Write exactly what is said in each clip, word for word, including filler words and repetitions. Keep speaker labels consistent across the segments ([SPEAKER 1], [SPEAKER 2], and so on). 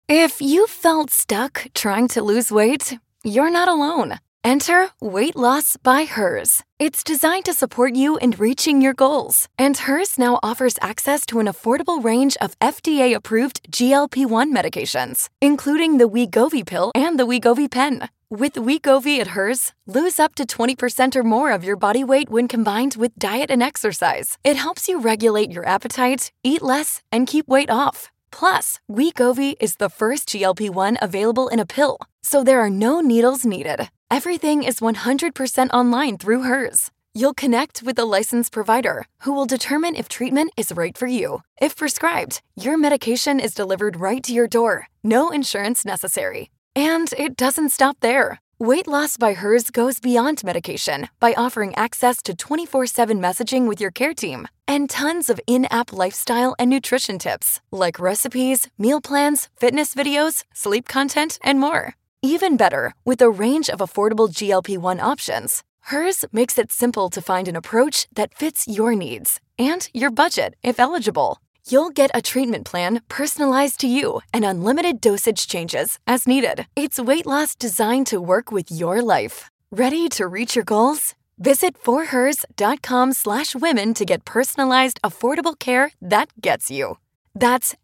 [SPEAKER 1] If you felt stuck trying to lose weight, you're not alone. Enter Weight Loss by Hers. It's designed to support you in reaching your goals. And Hers now offers access to an affordable range of F D A-approved G L P one medications, including the Wegovy pill and the Wegovy pen. With Wegovy at Hers, lose up to twenty percent or more of your body weight when combined with diet and exercise. It helps you regulate your appetite, eat less, and keep weight off. Plus, Wegovy is the first G L P one available in a pill, so there are no needles needed. Everything is one hundred percent online through Hers. You'll connect with a licensed provider who will determine if treatment is right for you. If prescribed, your medication is delivered right to your door. No insurance necessary. And it doesn't stop there. Weight Loss by Hers goes beyond medication by offering access to twenty-four seven messaging with your care team and tons of in-app lifestyle and nutrition tips like recipes, meal plans, fitness videos, sleep content, and more. Even better, with a range of affordable G L P one options, Hers makes it simple to find an approach that fits your needs and your budget if eligible. You'll get a treatment plan personalized to you and unlimited dosage changes as needed. It's weight loss designed to work with your life. Ready to reach your goals? Visit forhers.com slash women to get personalized, affordable care that gets you. That's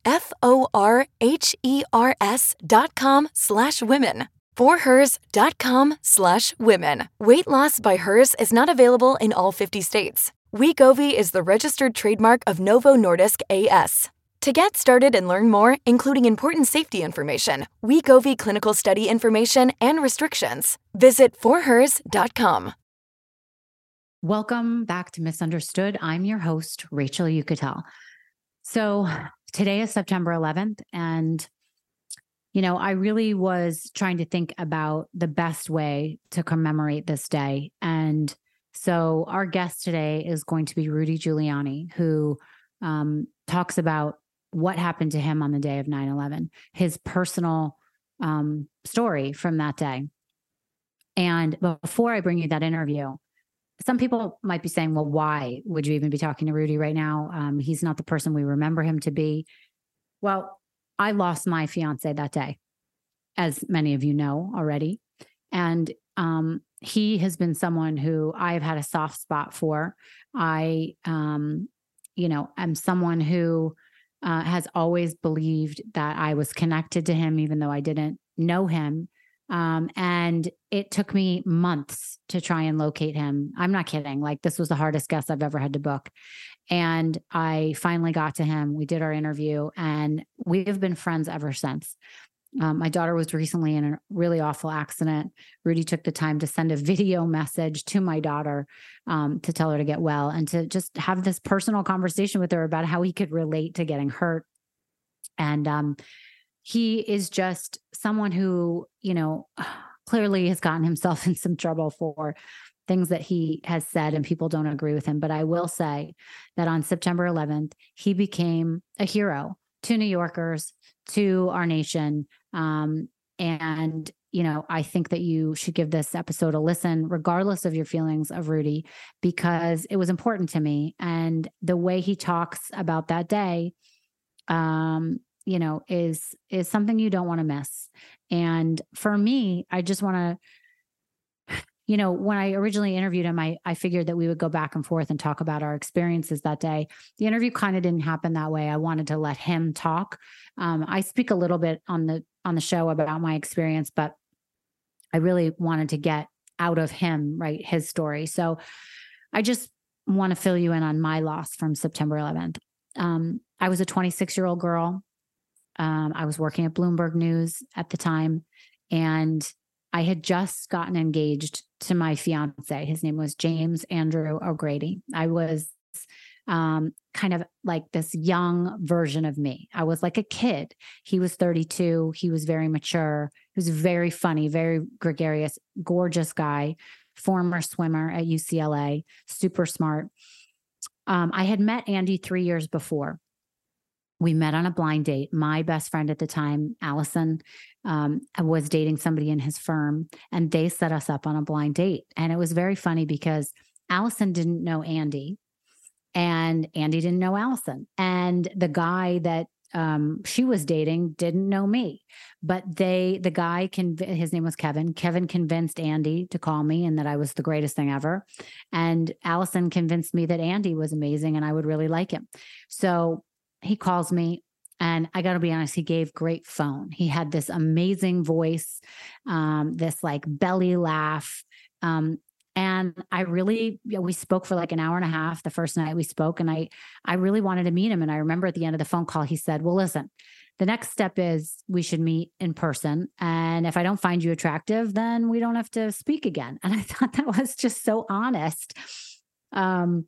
[SPEAKER 1] F-O-R-H-E-R-S dot com slash women. forhers.com slash women. Weight Loss by Hers is not available in all fifty states. Wegovy is the registered trademark of Novo Nordisk A S. To get started and learn more, including important safety information, Wegovy clinical study information, and restrictions, visit forhers dot com.
[SPEAKER 2] Welcome back to Misunderstood. I'm your host, Rachel Uchitel. So today is September eleventh, and you know, I really was trying to think about the best way to commemorate this day. And so our guest today is going to be Rudy Giuliani, who um, talks about what happened to him on the day of nine eleven, his personal um, story from that day. And before I bring you that interview, some people might be saying, well, why would you even be talking to Rudy right now? Um, he's not the person we remember him to be. Well, I lost my fiance that day, as many of you know already. And um, he has been someone who I've had a soft spot for. I, um, you know, am someone who uh, has always believed that I was connected to him, even though I didn't know him. Um, and it took me months to try and locate him. I'm not kidding. Like, this was the hardest guest I've ever had to book. And I finally got to him. We did our interview, and we have been friends ever since. Um, my daughter was recently in a really awful accident. Rudy took the time to send a video message to my daughter um, to tell her to get well and to just have this personal conversation with her about how he could relate to getting hurt. And um, he is just someone who, you know, clearly has gotten himself in some trouble for things that he has said, and people don't agree with him. But I will say that on September eleventh, he became a hero to New Yorkers, to our nation. Um, and, you know, I think that you should give this episode a listen, regardless of your feelings of Rudy, because it was important to me. And the way he talks about that day, um, you know, is, is something you don't want to miss. And for me, I just want to, you know, when I originally interviewed him, I, I figured that we would go back and forth and talk about our experiences that day. The interview kind of didn't happen that way. I wanted to let him talk. Um, I speak a little bit on the on the show about my experience, but I really wanted to get out of him, right, his story. So I just want to fill you in on my loss from September eleventh. Um, I was a twenty-six-year-old girl. Um, I was working at Bloomberg News at the time, and I had just gotten engaged to my fiance. His name was James Andrew O'Grady. I was um, kind of like this young version of me. I was like a kid. He was thirty-two. He was very mature. He was very funny, very gregarious, gorgeous guy, former swimmer at U C L A, super smart. Um, I had met Andy three years before. We met on a blind date. My best friend at the time, Allison, um, was dating somebody in his firm, and they set us up on a blind date. And it was very funny because Allison didn't know Andy, and Andy didn't know Allison. And the guy that um, she was dating didn't know me, but they, the guy can, his name was Kevin. Kevin convinced Andy to call me and that I was the greatest thing ever. And Allison convinced me that Andy was amazing and I would really like him. So he calls me. And I got to be honest, he gave great phone. He had this amazing voice, um, this like belly laugh. Um, and I really, you know, we spoke for like an hour and a half the first night we spoke, and I, I really wanted to meet him. And I remember at the end of the phone call, he said, well, listen, the next step is we should meet in person. And if I don't find you attractive, then we don't have to speak again. And I thought that was just so honest. Um,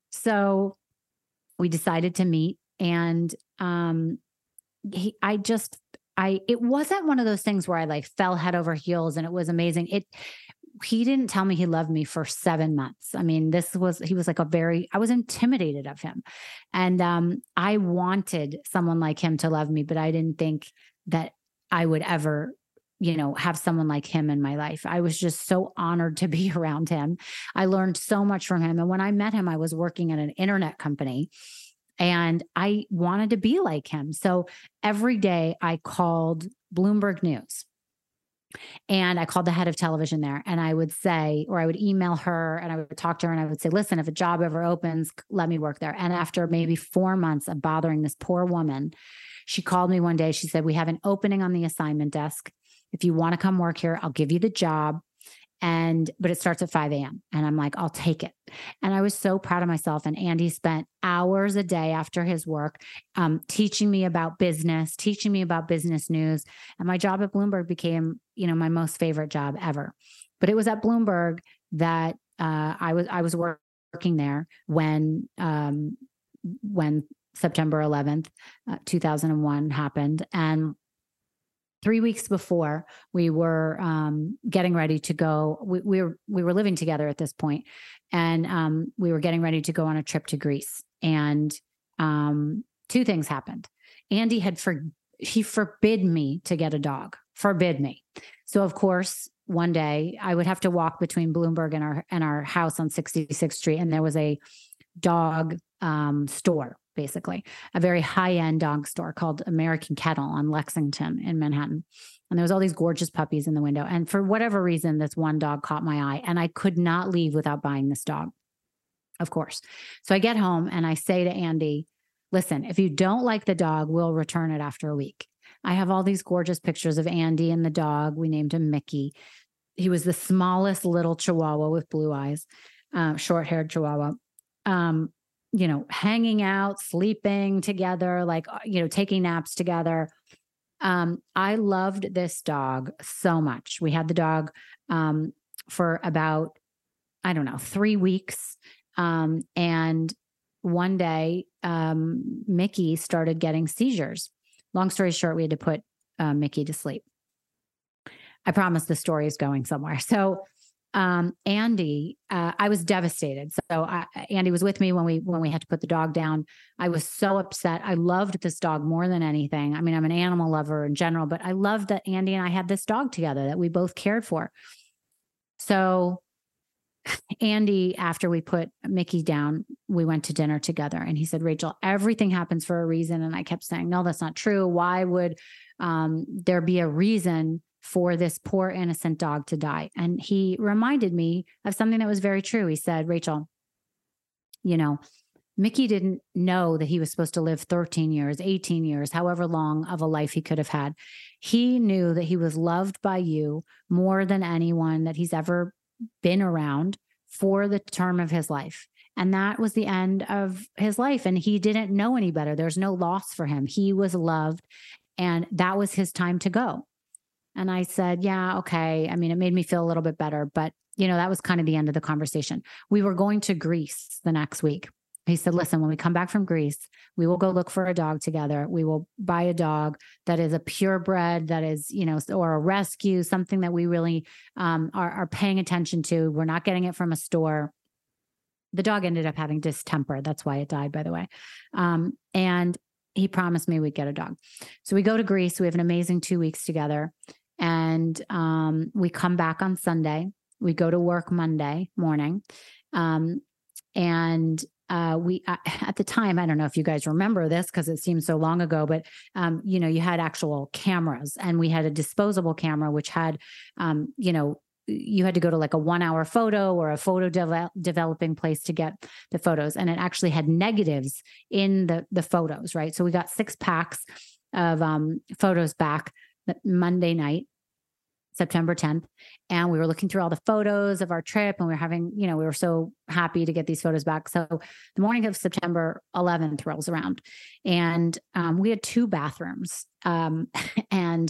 [SPEAKER 2] so we decided to meet. And um, he, I just, I, it wasn't one of those things where I like fell head over heels and it was amazing. It, he didn't tell me he loved me for seven months. I mean, this was, he was like a very, I was intimidated of him. And um, I wanted someone like him to love me, but I didn't think that I would ever, you know, have someone like him in my life. I was just so honored to be around him. I learned so much from him. And when I met him, I was working at an internet company. And I wanted to be like him. So every day I called Bloomberg News and I called the head of television there, and I would say, or I would email her and I would talk to her and I would say, listen, if a job ever opens, let me work there. And after maybe four months of bothering this poor woman, she called me one day. She said, we have an opening on the assignment desk. If you want to come work here, I'll give you the job. And, but it starts at five a.m. And I'm like, I'll take it. And I was so proud of myself. And Andy spent hours a day after his work, um, teaching me about business, teaching me about business news. And my job at Bloomberg became, you know, my most favorite job ever. But it was at Bloomberg that, uh, I was, I was working there when, um, when September eleventh, uh, two thousand one happened. And three weeks before we were um, getting ready to go, we, we were we were living together at this point, and um, we were getting ready to go on a trip to Greece. And um, two things happened. Andy had for he forbid me to get a dog, forbid me. So of course, one day I would have to walk between Bloomberg and our and our house on sixty-sixth Street, and there was a dog um, store. Basically, a very high-end dog store called American Kennel on Lexington in Manhattan. And there was all these gorgeous puppies in the window. And for whatever reason, this one dog caught my eye and I could not leave without buying this dog, of course. So I get home and I say to Andy, listen, if you don't like the dog, we'll return it after a week. I have all these gorgeous pictures of Andy and the dog. We named him Mickey. He was the smallest little Chihuahua with blue eyes, uh, short-haired Chihuahua. Um, you know, hanging out, sleeping together, like, you know, taking naps together. Um, I loved this dog so much. We had the dog um, for about, I don't know, three weeks. Um, and one day, um, Mickey started getting seizures. Long story short, we had to put uh, Mickey to sleep. I promise the story is going somewhere. So Um, Andy, uh, I was devastated. So I, Andy was with me when we, when we had to put the dog down. I was so upset. I loved this dog more than anything. I mean, I'm an animal lover in general, but I loved that Andy and I had this dog together that we both cared for. So Andy, after we put Mickey down, we went to dinner together and he said, Rachel, everything happens for a reason. And I kept saying, no, that's not true. Why would, um, there be a reason for this poor innocent dog to die? And he reminded me of something that was very true. He said, Rachel, you know, Mickey didn't know that he was supposed to live thirteen years, eighteen years, however long of a life he could have had. He knew that he was loved by you more than anyone that he's ever been around for the term of his life. And that was the end of his life. And he didn't know any better. There's no loss for him. He was loved and that was his time to go. And I said, yeah, okay. I mean, it made me feel a little bit better, but you know, that was kind of the end of the conversation. We were going to Greece the next week. He said, listen, when we come back from Greece, we will go look for a dog together. We will buy a dog that is a purebred, that is, you know, or a rescue, something that we really um, are, are paying attention to. We're not getting it from a store. The dog ended up having distemper. That's why it died, by the way. Um, and he promised me we'd get a dog. So we go to Greece. We have an amazing two weeks together. And um, we come back on Sunday. We go to work Monday morning. Um, and uh, we, uh, at the time, I don't know if you guys remember this because it seems so long ago, but, um, you know, you had actual cameras, and we had a disposable camera, which had, um, you know, you had to go to like a one hour photo or a photo de- developing place to get the photos. And it actually had negatives in the, the photos, right? So we got six packs of um, photos back that Monday night, September tenth. And we were looking through all the photos of our trip, and we were having, you know, we were so happy to get these photos back. So the morning of September eleventh rolls around, and um, we had two bathrooms. Um, and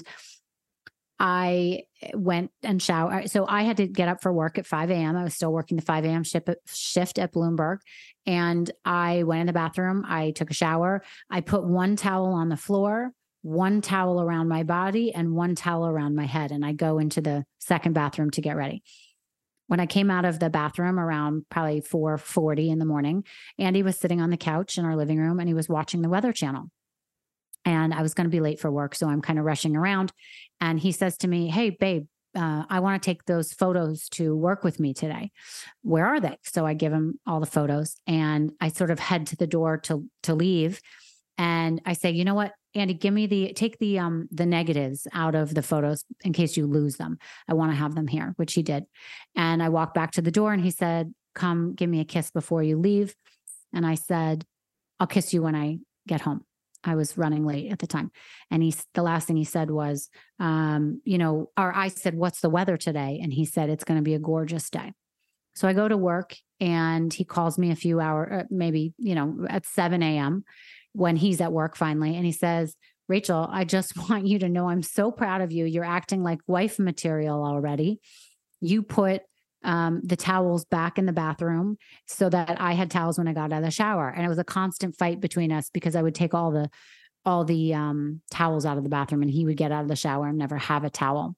[SPEAKER 2] I went and showered. So I had to get up for work at five a.m. I was still working the five a.m. shift, shift at Bloomberg. And I went in the bathroom. I took a shower. I put one towel on the floor, one towel around my body, and one towel around my head. And I go into the second bathroom to get ready. When I came out of the bathroom around probably four forty in the morning, Andy was sitting on the couch in our living room, and he was watching the Weather Channel. And I was going to be late for work, so I'm kind of rushing around. And he says to me, "Hey, babe, uh, I want to take those photos to work with me today. Where are they?" So I give him all the photos, and I sort of head to the door to to leave. And I say, "You know what, Andy, give me the take the um the negatives out of the photos in case you lose them. I want to have them here," which he did. And I walked back to the door, and he said, "Come, give me a kiss before you leave." And I said, "I'll kiss you when I get home." I was running late at the time. And he, the last thing he said was, um, you know, or I said, "What's the weather today?" And he said, "It's going to be a gorgeous day." So I go to work, and he calls me a few hours, uh, maybe, you know, at seven a.m. when he's at work finally. And he says, "Rachel, I just want you to know I'm so proud of you. You're acting like wife material already. You put Um, the towels back in the bathroom so that I had towels when I got out of the shower." And it was a constant fight between us because I would take all the, all the um, towels out of the bathroom, and he would get out of the shower and never have a towel.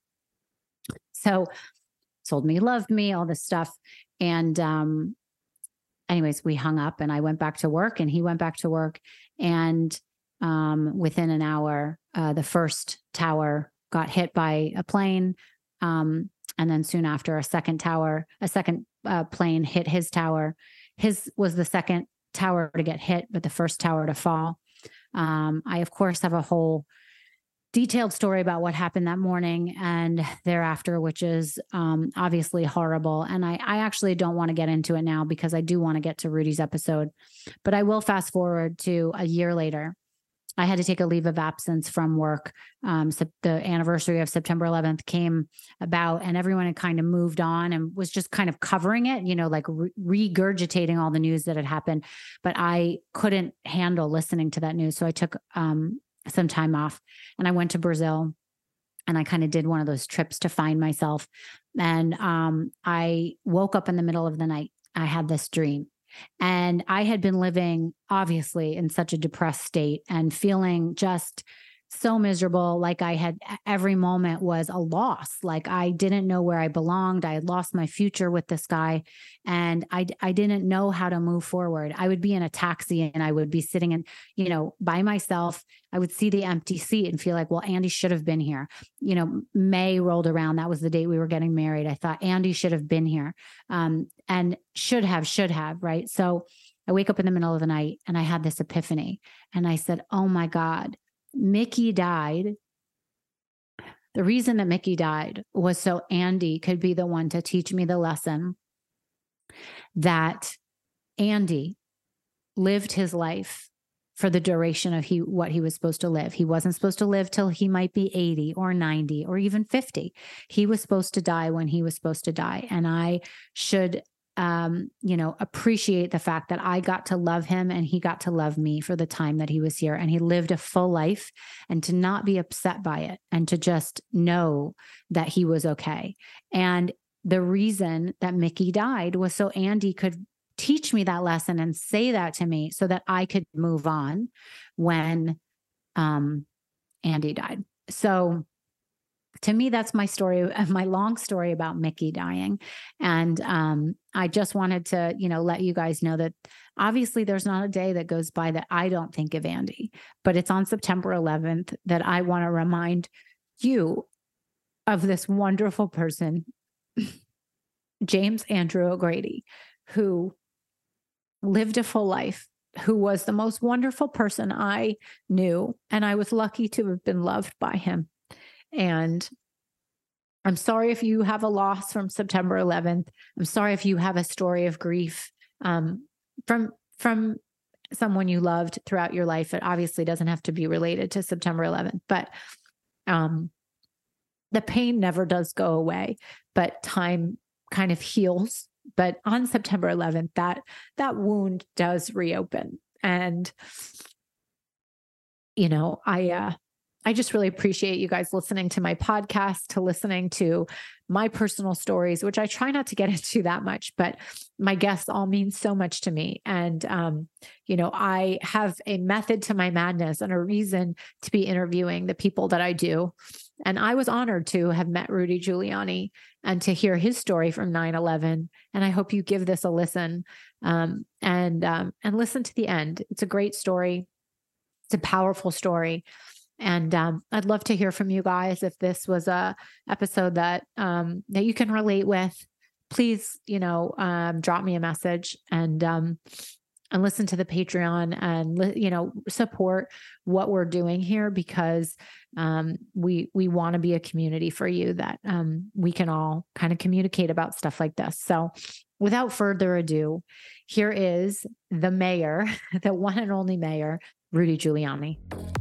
[SPEAKER 2] So told me he loved me, all this stuff. And um, anyways, we hung up, and I went back to work, and he went back to work. And um, within an hour, uh, the first tower got hit by a plane. Um, And then soon after, a second tower, a second uh, plane hit his tower. His was the second tower to get hit, but the first tower to fall. Um, I, of course, have a whole detailed story about what happened that morning and thereafter, which is um, obviously horrible. And I, I actually don't want to get into it now because I do want to get to Rudy's episode. But I will fast forward to a year later. I had to take a leave of absence from work. Um, so the anniversary of September eleventh came about, and everyone had kind of moved on and was just kind of covering it, you know, like re- regurgitating all the news that had happened. But I couldn't handle listening to that news. So I took um, some time off, and I went to Brazil, and I kind of did one of those trips to find myself. And um, I woke up in the middle of the night. I had this dream. And I had been living, obviously, in such a depressed state and feeling just so miserable. Like I had, every moment was a loss. Like I didn't know where I belonged. I had lost my future with this guy, and I, I didn't know how to move forward. I would be in a taxi, and I would be sitting in, you know, by myself. I would see the empty seat and feel like, well, Andy should have been here. You know, May rolled around. That was the date we were getting married. I thought Andy should have been here. Um, and should have, should have, right? So I wake up in the middle of the night, and I had this epiphany, and I said, "Oh my God, Mickey died." The reason that Mickey died was so Andy could be the one to teach me the lesson that Andy lived his life for the duration of he what he was supposed to live. He wasn't supposed to live till he might be eighty or ninety or even fifty. He was supposed to die when he was supposed to die. And I should um, you know, appreciate the fact that I got to love him, and he got to love me for the time that he was here, and he lived a full life, and to not be upset by it, and to just know that he was okay. And the reason that Mickey died was so Andy could teach me that lesson and say that to me so that I could move on when um, Andy died. So to me, that's my story, my long story about Mickey dying. And um, I just wanted to, you know, let you guys know that obviously there's not a day that goes by that I don't think of Andy, but it's on September eleventh that I want to remind you of this wonderful person, James Andrew O'Grady, who
[SPEAKER 3] lived a full life, who was the most wonderful person I knew. And I was lucky to have been loved by him. And I'm sorry if you have a loss from September eleventh. I'm sorry if you have a story of grief um, from, from someone you loved throughout your life. It obviously doesn't have to be related to September eleventh, but um, the pain never does go away, but time kind of heals. But on September eleventh, that, that wound does reopen. And, you know, I, uh, I just really appreciate you guys listening to my podcast, to listening to my personal stories, which I try not to get into that much, but my guests all mean so much to me. And, um, you know, I have a method to my madness and a reason to be interviewing the people that I do. And I was honored to have met Rudy Giuliani and to hear his story from nine eleven. And I hope you give this a listen um, and, um, and listen to the end. It's a great story. It's a powerful story. And um, I'd love to hear from you guys. If this was a episode that um, that you can relate with, please, you know, um, drop me a message and um, and listen to the Patreon and, you know, support what we're doing here, because um, we we want to be a community for you that um, we can all kind of communicate about stuff like this. So without further ado, here is the mayor, the one and only mayor, Rudy Giuliani.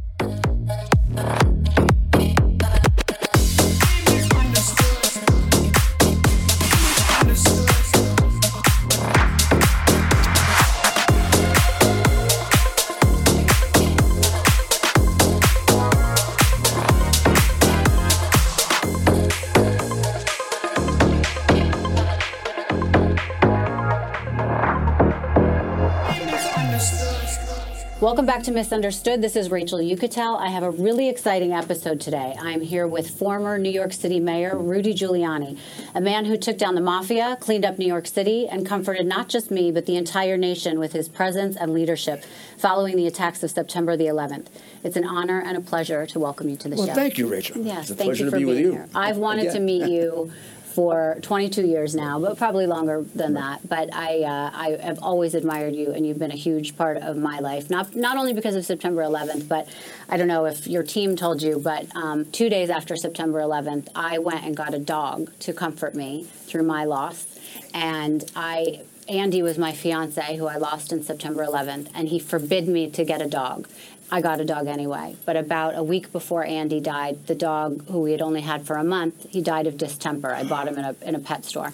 [SPEAKER 4] Welcome back to Misunderstood. This is Rachel Uchitel. I have a really exciting episode today. I'm here with former New York City Mayor Rudy Giuliani, a man who took down the mafia, cleaned up New York City, and comforted not just me, but the entire nation with his presence and leadership following the attacks of September the eleventh. It's an honor and a pleasure to welcome you to the
[SPEAKER 5] well,
[SPEAKER 4] show.
[SPEAKER 5] Well, thank you, Rachel.
[SPEAKER 4] Yes,
[SPEAKER 5] it's a
[SPEAKER 4] thank
[SPEAKER 5] pleasure
[SPEAKER 4] you for
[SPEAKER 5] to be
[SPEAKER 4] being
[SPEAKER 5] with you.
[SPEAKER 4] here. I've wanted
[SPEAKER 5] Again.
[SPEAKER 4] to meet you for twenty-two years now, but probably longer than that. But I, uh, I have always admired you, and you've been a huge part of my life. Not not only because of September eleventh, but I don't know if your team told you, but um, two days after September eleventh, I went and got a dog to comfort me through my loss. And I, Andy was my fiance, who I lost in September eleventh, and he forbid me to get a dog. I got a dog anyway. But about a week before Andy died, the dog, who we had only had for a month, he died of distemper. I bought him in a in a pet store.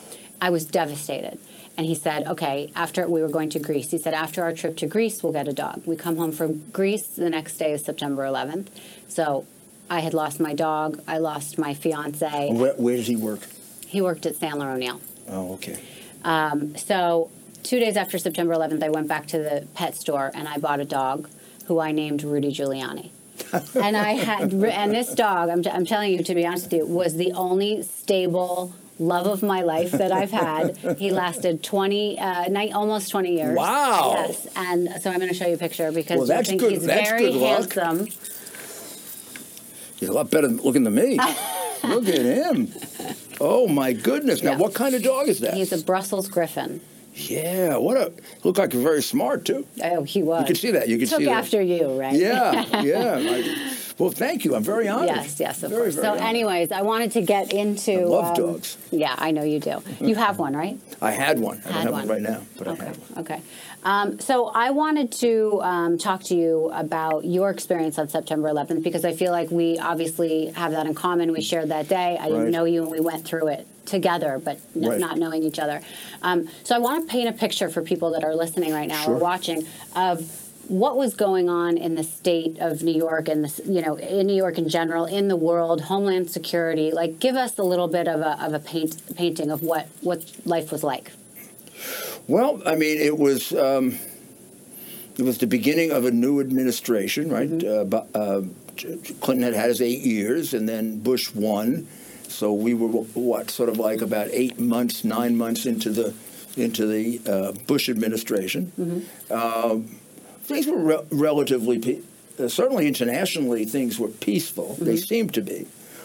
[SPEAKER 4] I was devastated. And he said, okay, after we were going to Greece, he said, after our trip to Greece, we'll get a dog. We come home from Greece. The next day is September eleventh. So I had lost my dog. I lost my fiance.
[SPEAKER 5] Where, where did he work?
[SPEAKER 4] He worked at Sandler O'Neill.
[SPEAKER 5] Oh, okay.
[SPEAKER 4] Um, so two days after September eleventh, I went back to the pet store and I bought a dog who I named Rudy Giuliani. And I had, and this dog, I'm, t- I'm telling you, to be honest with you, was the only stable love of my life that I've had. He lasted twenty, uh, night, almost twenty years.
[SPEAKER 5] Wow.
[SPEAKER 4] Yes, and so I'm going to show you a picture because
[SPEAKER 5] Well,
[SPEAKER 4] I
[SPEAKER 5] that's
[SPEAKER 4] think
[SPEAKER 5] good-
[SPEAKER 4] he's
[SPEAKER 5] that's
[SPEAKER 4] very
[SPEAKER 5] good luck.
[SPEAKER 4] handsome.
[SPEAKER 5] He's a lot better looking than me. Look at him. Oh, my goodness. Now,
[SPEAKER 4] Yeah.
[SPEAKER 5] what kind of dog is that?
[SPEAKER 4] He's a Brussels Griffin.
[SPEAKER 5] Yeah, what a... Look like you're very smart, too.
[SPEAKER 4] Oh, he was.
[SPEAKER 5] You can see that. You can
[SPEAKER 4] Took
[SPEAKER 5] see that.
[SPEAKER 4] after you, right?
[SPEAKER 5] Yeah, yeah. I, well, thank you. I'm very honored.
[SPEAKER 4] Yes, yes, of
[SPEAKER 5] very,
[SPEAKER 4] course.
[SPEAKER 5] Very
[SPEAKER 4] so,
[SPEAKER 5] honored.
[SPEAKER 4] anyways, I wanted to get into.
[SPEAKER 5] I love
[SPEAKER 4] um,
[SPEAKER 5] dogs.
[SPEAKER 4] Yeah, I know you do. You have one, right?
[SPEAKER 5] I had one. I don't
[SPEAKER 4] Had
[SPEAKER 5] have
[SPEAKER 4] one.
[SPEAKER 5] one right now, but
[SPEAKER 4] Okay.
[SPEAKER 5] I had one.
[SPEAKER 4] Okay. Um, so I wanted to um, talk to you about your experience on September eleventh because I feel like we obviously have that in common. We shared that day. I didn't
[SPEAKER 5] Right.
[SPEAKER 4] know you, and we went through it together, but n-
[SPEAKER 5] Right.
[SPEAKER 4] not knowing each other. Um, so I want to paint a picture for people that are listening right now or
[SPEAKER 5] Sure.
[SPEAKER 4] watching of what was going on in the state of New York and this, you know, in New York in general, in the world, Homeland Security. Like, give us a little bit of a of a paint painting of what what life was like.
[SPEAKER 5] Well, I mean, it was um, it was the beginning of a new administration, right?
[SPEAKER 4] Mm-hmm.
[SPEAKER 5] Uh, bu- uh, Clinton had had his eight years, and then Bush won. So we were what, sort of like about eight months, nine months into the into the uh, Bush administration.
[SPEAKER 4] Mm-hmm.
[SPEAKER 5] Um, things were re- relatively, pe- uh, certainly internationally, things were peaceful.
[SPEAKER 4] Mm-hmm.
[SPEAKER 5] They seemed to be.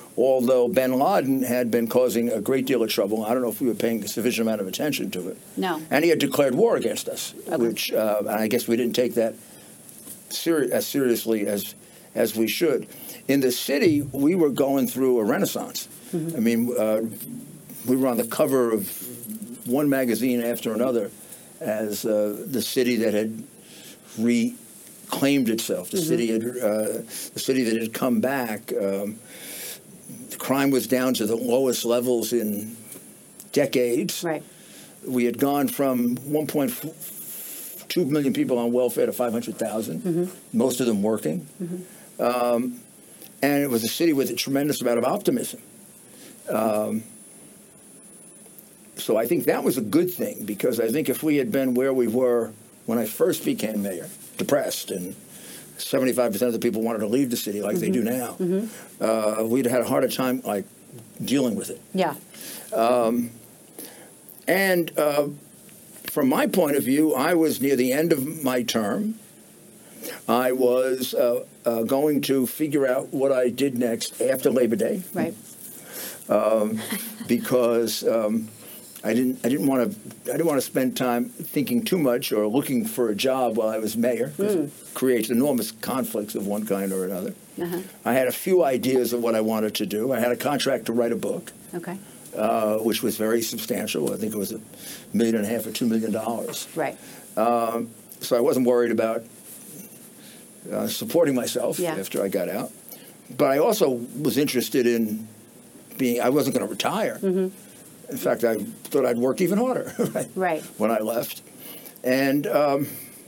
[SPEAKER 5] although bin Laden had been causing a great deal of trouble. I don't know if we were paying a sufficient amount of attention to it.
[SPEAKER 4] No.
[SPEAKER 5] And he had declared war against us,
[SPEAKER 4] Okay.
[SPEAKER 5] which uh, and I guess we didn't take that seri- as seriously as as we should. In the city, we were going through a renaissance. Mm-hmm. I mean, uh, we were on the cover of one magazine after another as uh, the city that had reclaimed itself, the mm-hmm. city had, uh, the city that had come back. Um, the crime was down to the lowest levels in decades.
[SPEAKER 4] Right.
[SPEAKER 5] We had gone from one point two million people on welfare to five hundred thousand, mm-hmm. most of them working. Mm-hmm. Um, and it was a city with a tremendous amount of optimism. Um, so I think that was a good thing, because I think if we had been where we were when I first became mayor, depressed, and seventy-five percent of the people wanted to leave the city like mm-hmm. they do now, mm-hmm. uh, we'd had a harder time like dealing with it.
[SPEAKER 4] Yeah.
[SPEAKER 5] Um, and uh, from my point of view, I was near the end of my term. I was uh, uh, going to figure out what I did next after Labor Day.
[SPEAKER 4] Right.
[SPEAKER 5] Um, because um, I didn't, I didn't want to, I didn't want to spend time thinking too much or looking for a job while I was mayor. Mm. It creates enormous conflicts of one kind or another. Uh-huh. I had a few ideas of what I wanted to do. I had a contract to write a book.
[SPEAKER 4] Okay.
[SPEAKER 5] Uh, which was very substantial. I think it was a million and a half or two million dollars.
[SPEAKER 4] Right.
[SPEAKER 5] Um, so I wasn't worried about uh, supporting myself
[SPEAKER 4] yeah.
[SPEAKER 5] after I got out. But I also was interested in being, I wasn't going to retire. Mm-hmm. In fact, I thought I'd work even harder right,
[SPEAKER 4] right.
[SPEAKER 5] when I left. And um,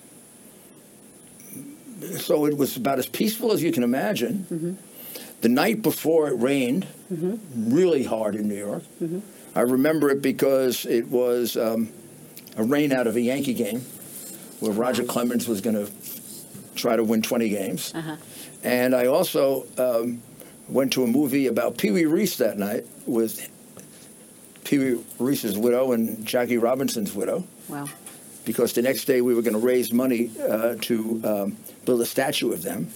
[SPEAKER 5] so it was about as peaceful as you can imagine. Mm-hmm. The night before it rained mm-hmm. really hard in New York. Mm-hmm. I remember it because it was um, a rain out of a Yankee game where Roger Clemens was going to try to win twenty games. Uh-huh. And I also um, went to a movie about Pee Wee Reese that night with Pee Wee Reese's widow and Jackie Robinson's widow.
[SPEAKER 4] Wow.
[SPEAKER 5] Because the next day we were going to raise money uh, to um, build a statue of them.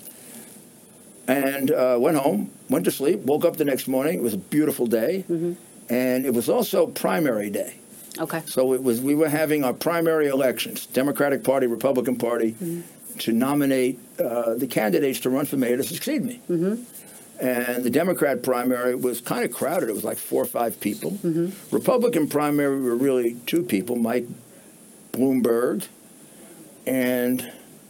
[SPEAKER 5] And uh, went home, went to sleep, woke up the next morning. It was a beautiful day. Mm-hmm. And it was also primary day.
[SPEAKER 4] Okay.
[SPEAKER 5] So it was. We were having our primary elections, Democratic Party, Republican Party, mm-hmm. to nominate uh, the candidates to run for mayor to succeed me. Mm-hmm. And the Democrat primary was kind of crowded. It was like four or five people. Mm-hmm. Republican primary were really two people, Mike Bloomberg, and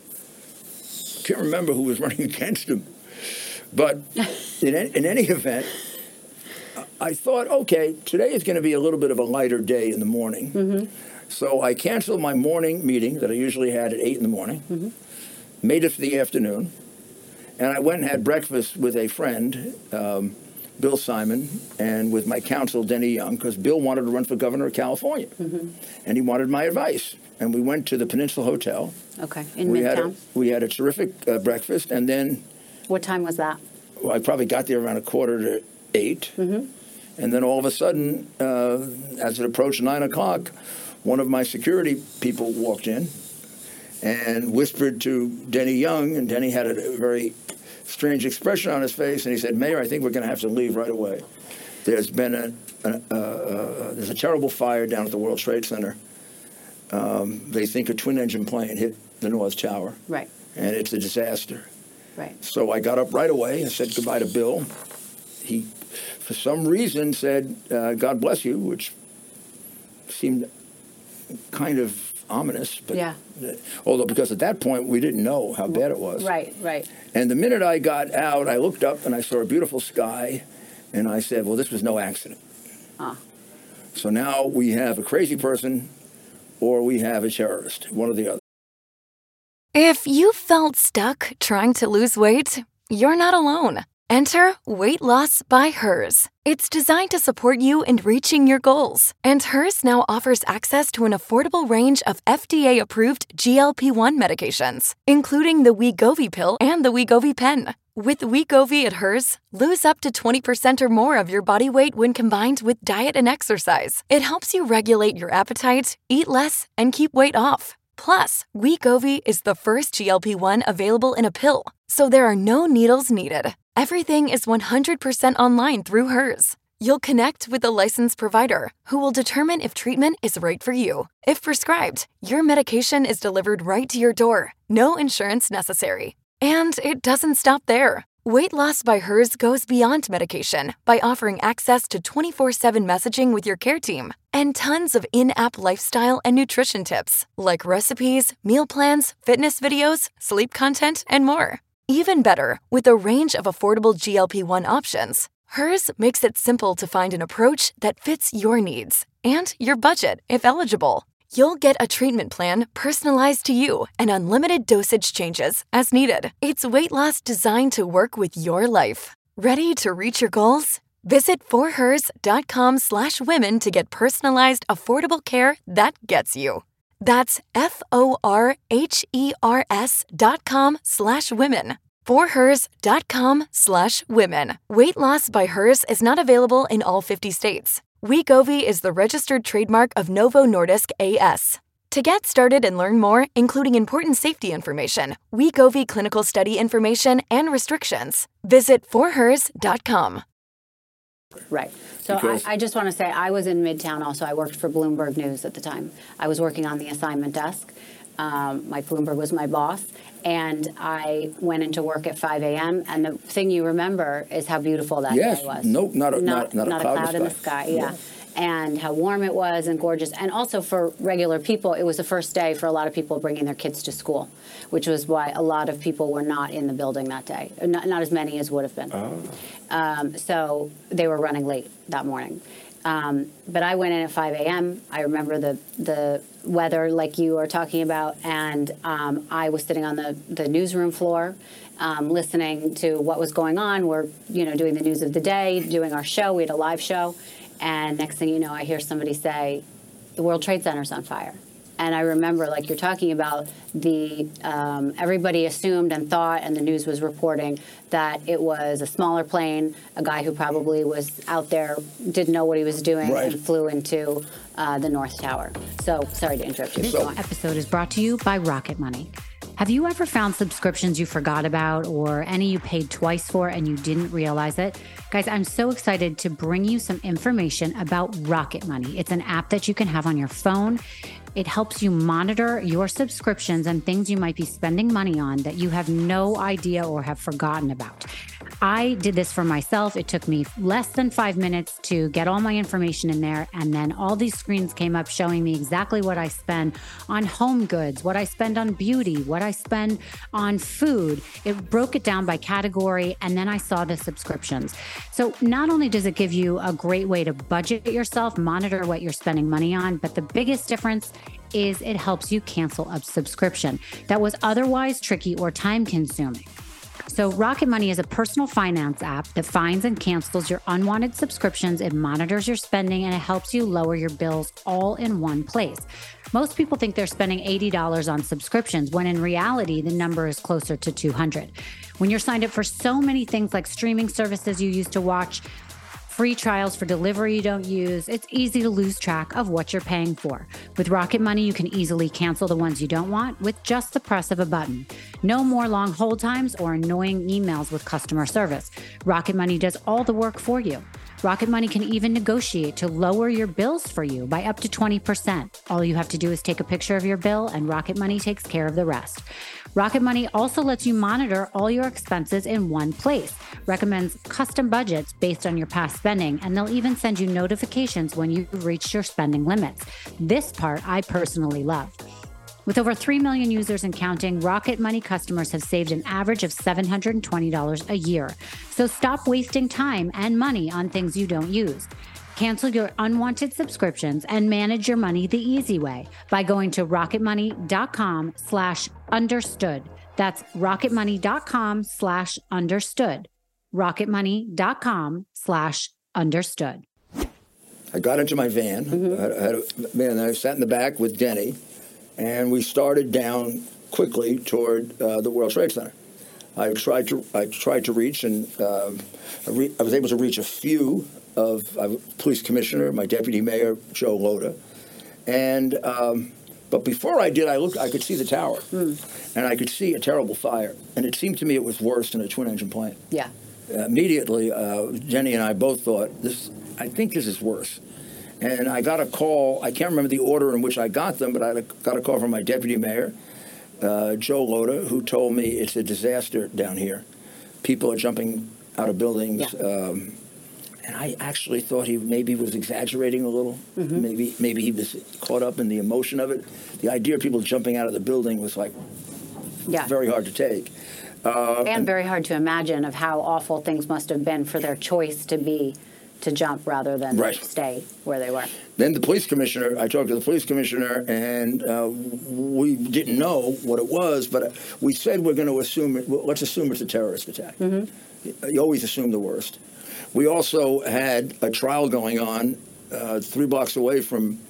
[SPEAKER 5] I can't remember who was running against him. But in, in any event, I thought, okay, today is going to be a little bit of a lighter day in the morning. Mm-hmm. So I canceled my morning meeting that I usually had at eight in the morning, mm-hmm. made it for the afternoon, and I went and had breakfast with a friend, um, Bill Simon, and with my counsel, Denny Young, because Bill wanted to run for governor of California, mm-hmm. and he wanted my advice. And we went to the Peninsula Hotel.
[SPEAKER 4] Okay, in
[SPEAKER 5] we
[SPEAKER 4] Midtown.
[SPEAKER 5] Had a, we had a terrific uh, breakfast, and then...
[SPEAKER 4] What time was that?
[SPEAKER 5] Well, I probably got there around a quarter to eight. Mm-hmm. And then all of a sudden, uh, as it approached nine o'clock, one of my security people walked in and whispered to Denny Young, and Denny had a very strange expression on his face, and he said, "Mayor, I think we're going to have to leave right away. There's been a, a uh, uh, there's a terrible fire down at the World Trade Center. Um, they think a twin-engine plane hit the North Tower.
[SPEAKER 4] Right.
[SPEAKER 5] And it's a disaster."
[SPEAKER 4] Right.
[SPEAKER 5] So I got up right away and said goodbye to Bill. He, for some reason, said, uh, "God bless you," which seemed kind of ominous. But
[SPEAKER 4] yeah.
[SPEAKER 5] Uh, although, because at that point, we didn't know how bad it was.
[SPEAKER 4] Right, right.
[SPEAKER 5] And the minute I got out, I looked up and I saw a beautiful sky, and I said, well, this was no accident.
[SPEAKER 4] Ah.
[SPEAKER 5] So now we have a crazy person or we have a terrorist, one or the other.
[SPEAKER 1] If you felt stuck trying to lose weight, you're not alone. Enter Weight Loss by Hers. It's designed to support you in reaching your goals. And Hers now offers access to an affordable range of F D A-approved G L P one medications, including the Wegovy pill and the Wegovy pen. With Wegovy at Hers, lose up to twenty percent or more of your body weight when combined with diet and exercise. It helps you regulate your appetite, eat less, and keep weight off. Plus, Wegovy is the first G L P one available in a pill, so there are no needles needed. everything is one hundred percent online through Hers. You'll connect with a licensed provider who will determine if treatment is right for you. If prescribed, your medication is delivered right to your door. No insurance necessary. And it doesn't stop there. Weight Loss by Hers goes beyond medication by offering access to twenty-four seven messaging with your care team and tons of in-app lifestyle and nutrition tips like recipes, meal plans, fitness videos, sleep content, and more. Even better, with a range of affordable G L P one options, Hers makes it simple to find an approach that fits your needs and your budget if eligible. You'll get a treatment plan personalized to you and unlimited dosage changes as needed. It's weight loss designed to work with your life. Ready to reach your goals? Visit forhers.com slash women to get personalized, affordable care that gets you. That's F-O-R-H-E-R-S dot com slash women. forhers.com slash women. Weight Loss by Hers is not available in all fifty states. Wegovy is the registered trademark of Novo Nordisk A S. To get started and learn more, including important safety information, Wegovy clinical study information, and restrictions, visit for hers dot com.
[SPEAKER 4] Right. So I, I just want to say I was in Midtown also. I worked for Bloomberg News at the time. I was working on the assignment desk. Um, Mike Bloomberg was my boss. And I went into work at five a.m. And the thing you remember is how beautiful that
[SPEAKER 5] yes.
[SPEAKER 4] day was.
[SPEAKER 5] Nope, not a, not, not,
[SPEAKER 4] not
[SPEAKER 5] a cloud,
[SPEAKER 4] cloud in the sky. Yeah. yeah. And how warm it was and gorgeous. And also for regular people, it was the first day for a lot of people bringing their kids to school, which was why a lot of people were not in the building that day. Not, not as many as would have been. Oh. Um, so they were running late that morning. Um, but I went in at five a.m. I remember the the weather like you are talking about, and um, I was sitting on the, the newsroom floor um, listening to what was going on. We're, you know, doing the news of the day, doing our show. We had a live show. And next thing you know, I hear somebody say, the World Trade Center's on fire. And I remember, like you're talking about, the um, everybody assumed and thought, and the news was reporting, that it was a smaller plane, a guy who probably was out there, didn't know what he was doing, right. and flew into uh, the North Tower. So, sorry to interrupt you.
[SPEAKER 2] This episode is brought to you by Rocket Money. Have you ever found subscriptions you forgot about or any you paid twice for and you didn't realize it? Guys, I'm so excited to bring you some information about Rocket Money. It's an app that you can have on your phone. It helps you monitor your subscriptions and things you might be spending money on that you have no idea or have forgotten about. I did this for myself. It took me less than five minutes to get all my information in there. And then all these screens came up showing me exactly what I spend on home goods, what I spend on beauty, what I spend on food. It broke it down by category. And then I saw the subscriptions. So not only does it give you a great way to budget yourself, monitor what you're spending money on, but the biggest difference is it helps you cancel a subscription that was otherwise tricky or time consuming. So Rocket Money is a personal finance app that finds and cancels your unwanted subscriptions. It monitors your spending and it helps you lower your bills all in one place. Most people think they're spending eighty dollars on subscriptions when in reality, the number is closer to two hundred dollars. When you're signed up for so many things like streaming services you used to watch, free trials for delivery you don't use, it's easy to lose track of what you're paying for. With Rocket Money, you can easily cancel the ones you don't want with just the press of a button. No more long hold times or annoying emails with customer service. Rocket Money does all the work for you. Rocket Money can even negotiate to lower your bills for you by up to twenty percent. All you have to do is take a picture of your bill and Rocket Money takes care of the rest. Rocket Money also lets you monitor all your expenses in one place, recommends custom budgets based on your past spending, and they'll even send you notifications when you've reached your spending limits. This part I personally love. With over three million users and counting, Rocket Money customers have saved an average of seven hundred twenty dollars a year. So stop wasting time and money on things you don't use. Cancel your unwanted subscriptions and manage your money the easy way by going to rocketmoney.com slash understood. That's rocketmoney.com slash understood. rocketmoney.com slash understood.
[SPEAKER 5] I got into my van. Mm-hmm. I had, I had a, man, I sat in the back with Denny, and we started down quickly toward uh, the World Trade Center. I tried to I tried to reach, and uh, I, re- I was able to reach a few of uh, police commissioner, my deputy mayor, Joe Loda, and um, but before I did, I looked. I could see the tower, mm. and I could see a terrible fire, and it seemed to me it was worse than a twin-engine plane.
[SPEAKER 4] Yeah.
[SPEAKER 5] immediately, uh, Jenny and I both thought, this. I think this is worse. And I got a call. I can't remember the order in which I got them, but I got a call from my deputy mayor, uh, Joe Loda, who told me it's a disaster down here. People are jumping out of buildings.
[SPEAKER 4] Yeah.
[SPEAKER 5] Um, and I actually thought he maybe was exaggerating a little. Mm-hmm. Maybe maybe he was caught up in the emotion of it. The idea of people jumping out of the building was like
[SPEAKER 4] yeah.
[SPEAKER 5] very hard to take. Uh,
[SPEAKER 4] and,
[SPEAKER 5] and
[SPEAKER 4] very hard to imagine of how awful things must have been for their choice to be to jump rather than
[SPEAKER 5] right.
[SPEAKER 4] stay where they were.
[SPEAKER 5] Then the police commissioner, I talked to the police commissioner, and uh, we didn't know what it was, but we said we're going to assume, it, well, let's assume it's a terrorist attack. Mm-hmm. You always assume the worst. We also had a trial going on uh, three blocks away from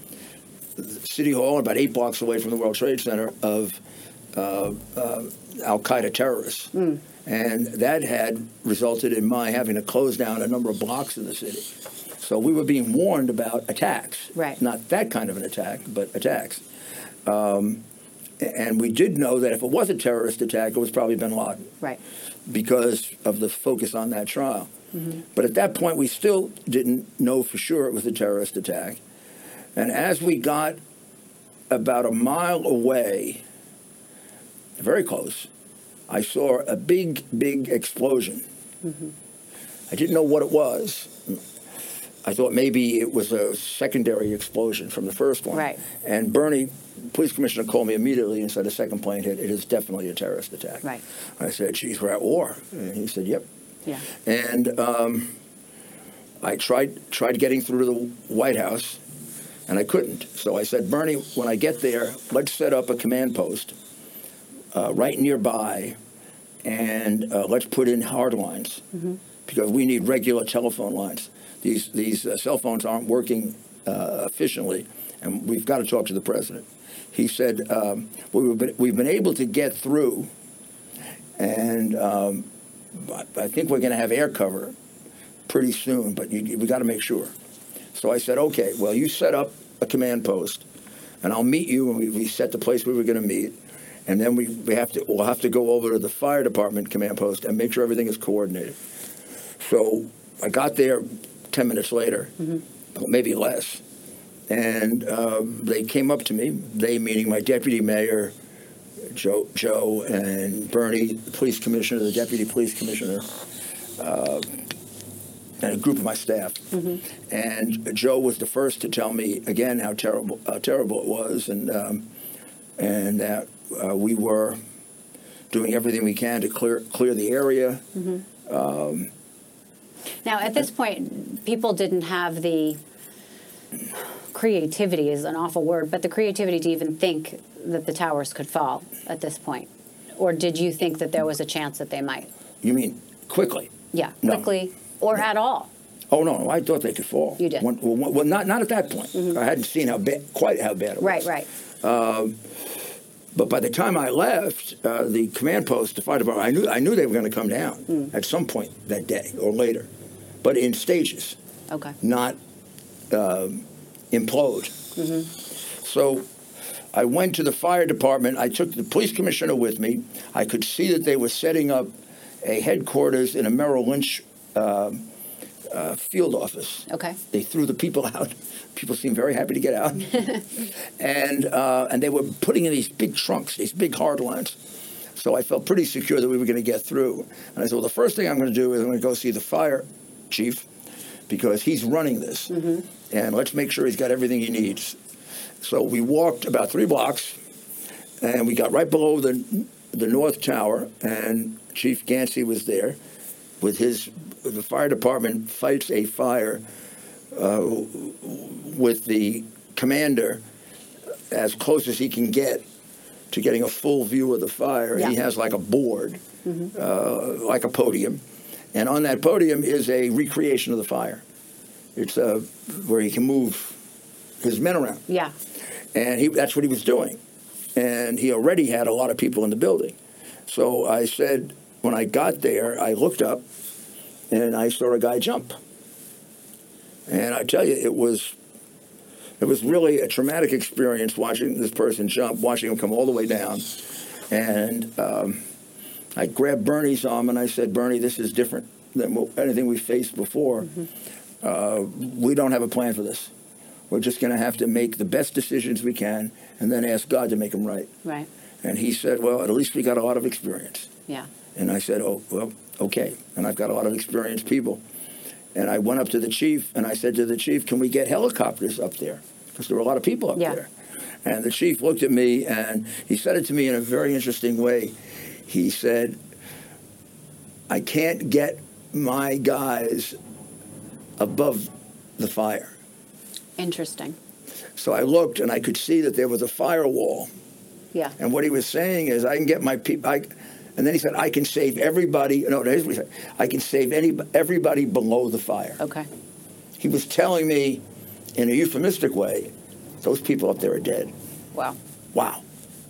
[SPEAKER 5] City Hall, about eight blocks away from the World Trade Center, of uh, uh, al-Qaeda terrorists. Mm. And that had resulted in my having to close down a number of blocks in the city. So we were being warned about attacks.
[SPEAKER 4] Right.
[SPEAKER 5] Not that kind of an attack, but attacks. Um, and we did know that if it was a terrorist attack, it was probably bin Laden.
[SPEAKER 4] Right.
[SPEAKER 5] Because of the focus on that trial. Mm-hmm. But at that point, we still didn't know for sure it was a terrorist attack. And as we got about a mile away, very close, I saw a big, big explosion. Mm-hmm. I didn't know what it was. I thought maybe it was a secondary explosion from the first one.
[SPEAKER 4] Right.
[SPEAKER 5] And Bernie, police commissioner, called me immediately and said a second plane hit. It is definitely a terrorist attack.
[SPEAKER 4] Right.
[SPEAKER 5] I said, geez, we're at war. And he said, yep.
[SPEAKER 4] Yeah.
[SPEAKER 5] And um, I tried tried getting through to the White House, and I couldn't. So I said, Bernie, when I get there, let's set up a command post Uh, right nearby, and uh, let's put in hard lines mm-hmm. because we need regular telephone lines. These these uh, cell phones aren't working uh, efficiently, and we've got to talk to the president. He said, um, we've, been, we've been able to get through, and um, I think we're going to have air cover pretty soon, but you, we got to make sure. So I said, okay, well, you set up a command post, and I'll meet you, and we, we set the place we were going to meet. And then we, we have to we'll have to go over to the fire department command post and make sure everything is coordinated. So I got there ten minutes later, mm-hmm. maybe less, and um, they came up to me. They meaning my deputy mayor, Joe, Joe, and Bernie, the police commissioner, the deputy police commissioner, uh, and a group of my staff. Mm-hmm. And Joe was the first to tell me again how terrible how terrible it was, and um, and that. Uh, we were doing everything we can to clear clear the area. Mm-hmm. Um,
[SPEAKER 4] now, at this point, people didn't have the creativity is an awful word, but the creativity to even think that the towers could fall at this point. Or did you think that there was a chance that they might?
[SPEAKER 5] You mean quickly?
[SPEAKER 4] Yeah,
[SPEAKER 5] no.
[SPEAKER 4] quickly or no. at all.
[SPEAKER 5] Oh no, no, I thought they could fall.
[SPEAKER 4] You did?
[SPEAKER 5] When, well, well, not not at that point. Mm-hmm. I hadn't seen how bad, quite how bad it was.
[SPEAKER 4] Right, right.
[SPEAKER 5] Um, But by the time I left, uh, the command post, the fire department, I knew I knew they were going to come down mm. at some point that day or later, but in stages.
[SPEAKER 4] Okay.
[SPEAKER 5] Not uh, implode. Mm-hmm. So I went to the fire department. I took the police commissioner with me. I could see that they were setting up a headquarters in a Merrill Lynch uh, uh, field office.
[SPEAKER 4] Okay.
[SPEAKER 5] They threw the people out. People seemed very happy to get out. and uh, and they were putting in these big trunks, these big hard lines. So I felt pretty secure that we were going to get through. And I said, well, the first thing I'm going to do is I'm going to go see the fire chief because he's running this. Mm-hmm. And let's make sure he's got everything he needs. So we walked about three blocks, and we got right below the the North Tower, and Chief Gansey was there with his, the fire department fights a fire uh, with the commander as close as he can get to getting a full view of the fire. Yeah. He has like a board, mm-hmm. uh, like a podium. And on that podium is a recreation of the fire. It's uh, where he can move his men around.
[SPEAKER 4] Yeah.
[SPEAKER 5] And he, that's what he was doing. And he already had a lot of people in the building. So I said, when I got there, I looked up and I saw a guy jump. And I tell you, it was it was really a traumatic experience watching this person jump, watching him come all the way down. And um, I grabbed Bernie's arm and I said, Bernie, this is different. than what, anything we faced before. Mm-hmm. uh, we don't have a plan for this. We're just going to have to make the best decisions we can and then ask God to make them right.
[SPEAKER 4] Right.
[SPEAKER 5] And he said, well, at least we got a lot of experience.
[SPEAKER 4] Yeah.
[SPEAKER 5] And I said, oh, well, okay. And I've got a lot of experienced people. And I went up to the chief, and I said to the chief, can we get helicopters up there? Because there were a lot of people up
[SPEAKER 4] yeah.
[SPEAKER 5] there. And the chief looked at me, and he said it to me in a very interesting way. He said, I can't get my guys above the fire.
[SPEAKER 4] Interesting.
[SPEAKER 5] So I looked, and I could see that there was a firewall.
[SPEAKER 4] Yeah.
[SPEAKER 5] And what he was saying is, I can get my people... I, And then he said, I can save everybody. No, here's what he said. I can save any everybody below the fire.
[SPEAKER 4] Okay.
[SPEAKER 5] He was telling me in a euphemistic way, those people up there are dead.
[SPEAKER 4] Wow.
[SPEAKER 5] Wow.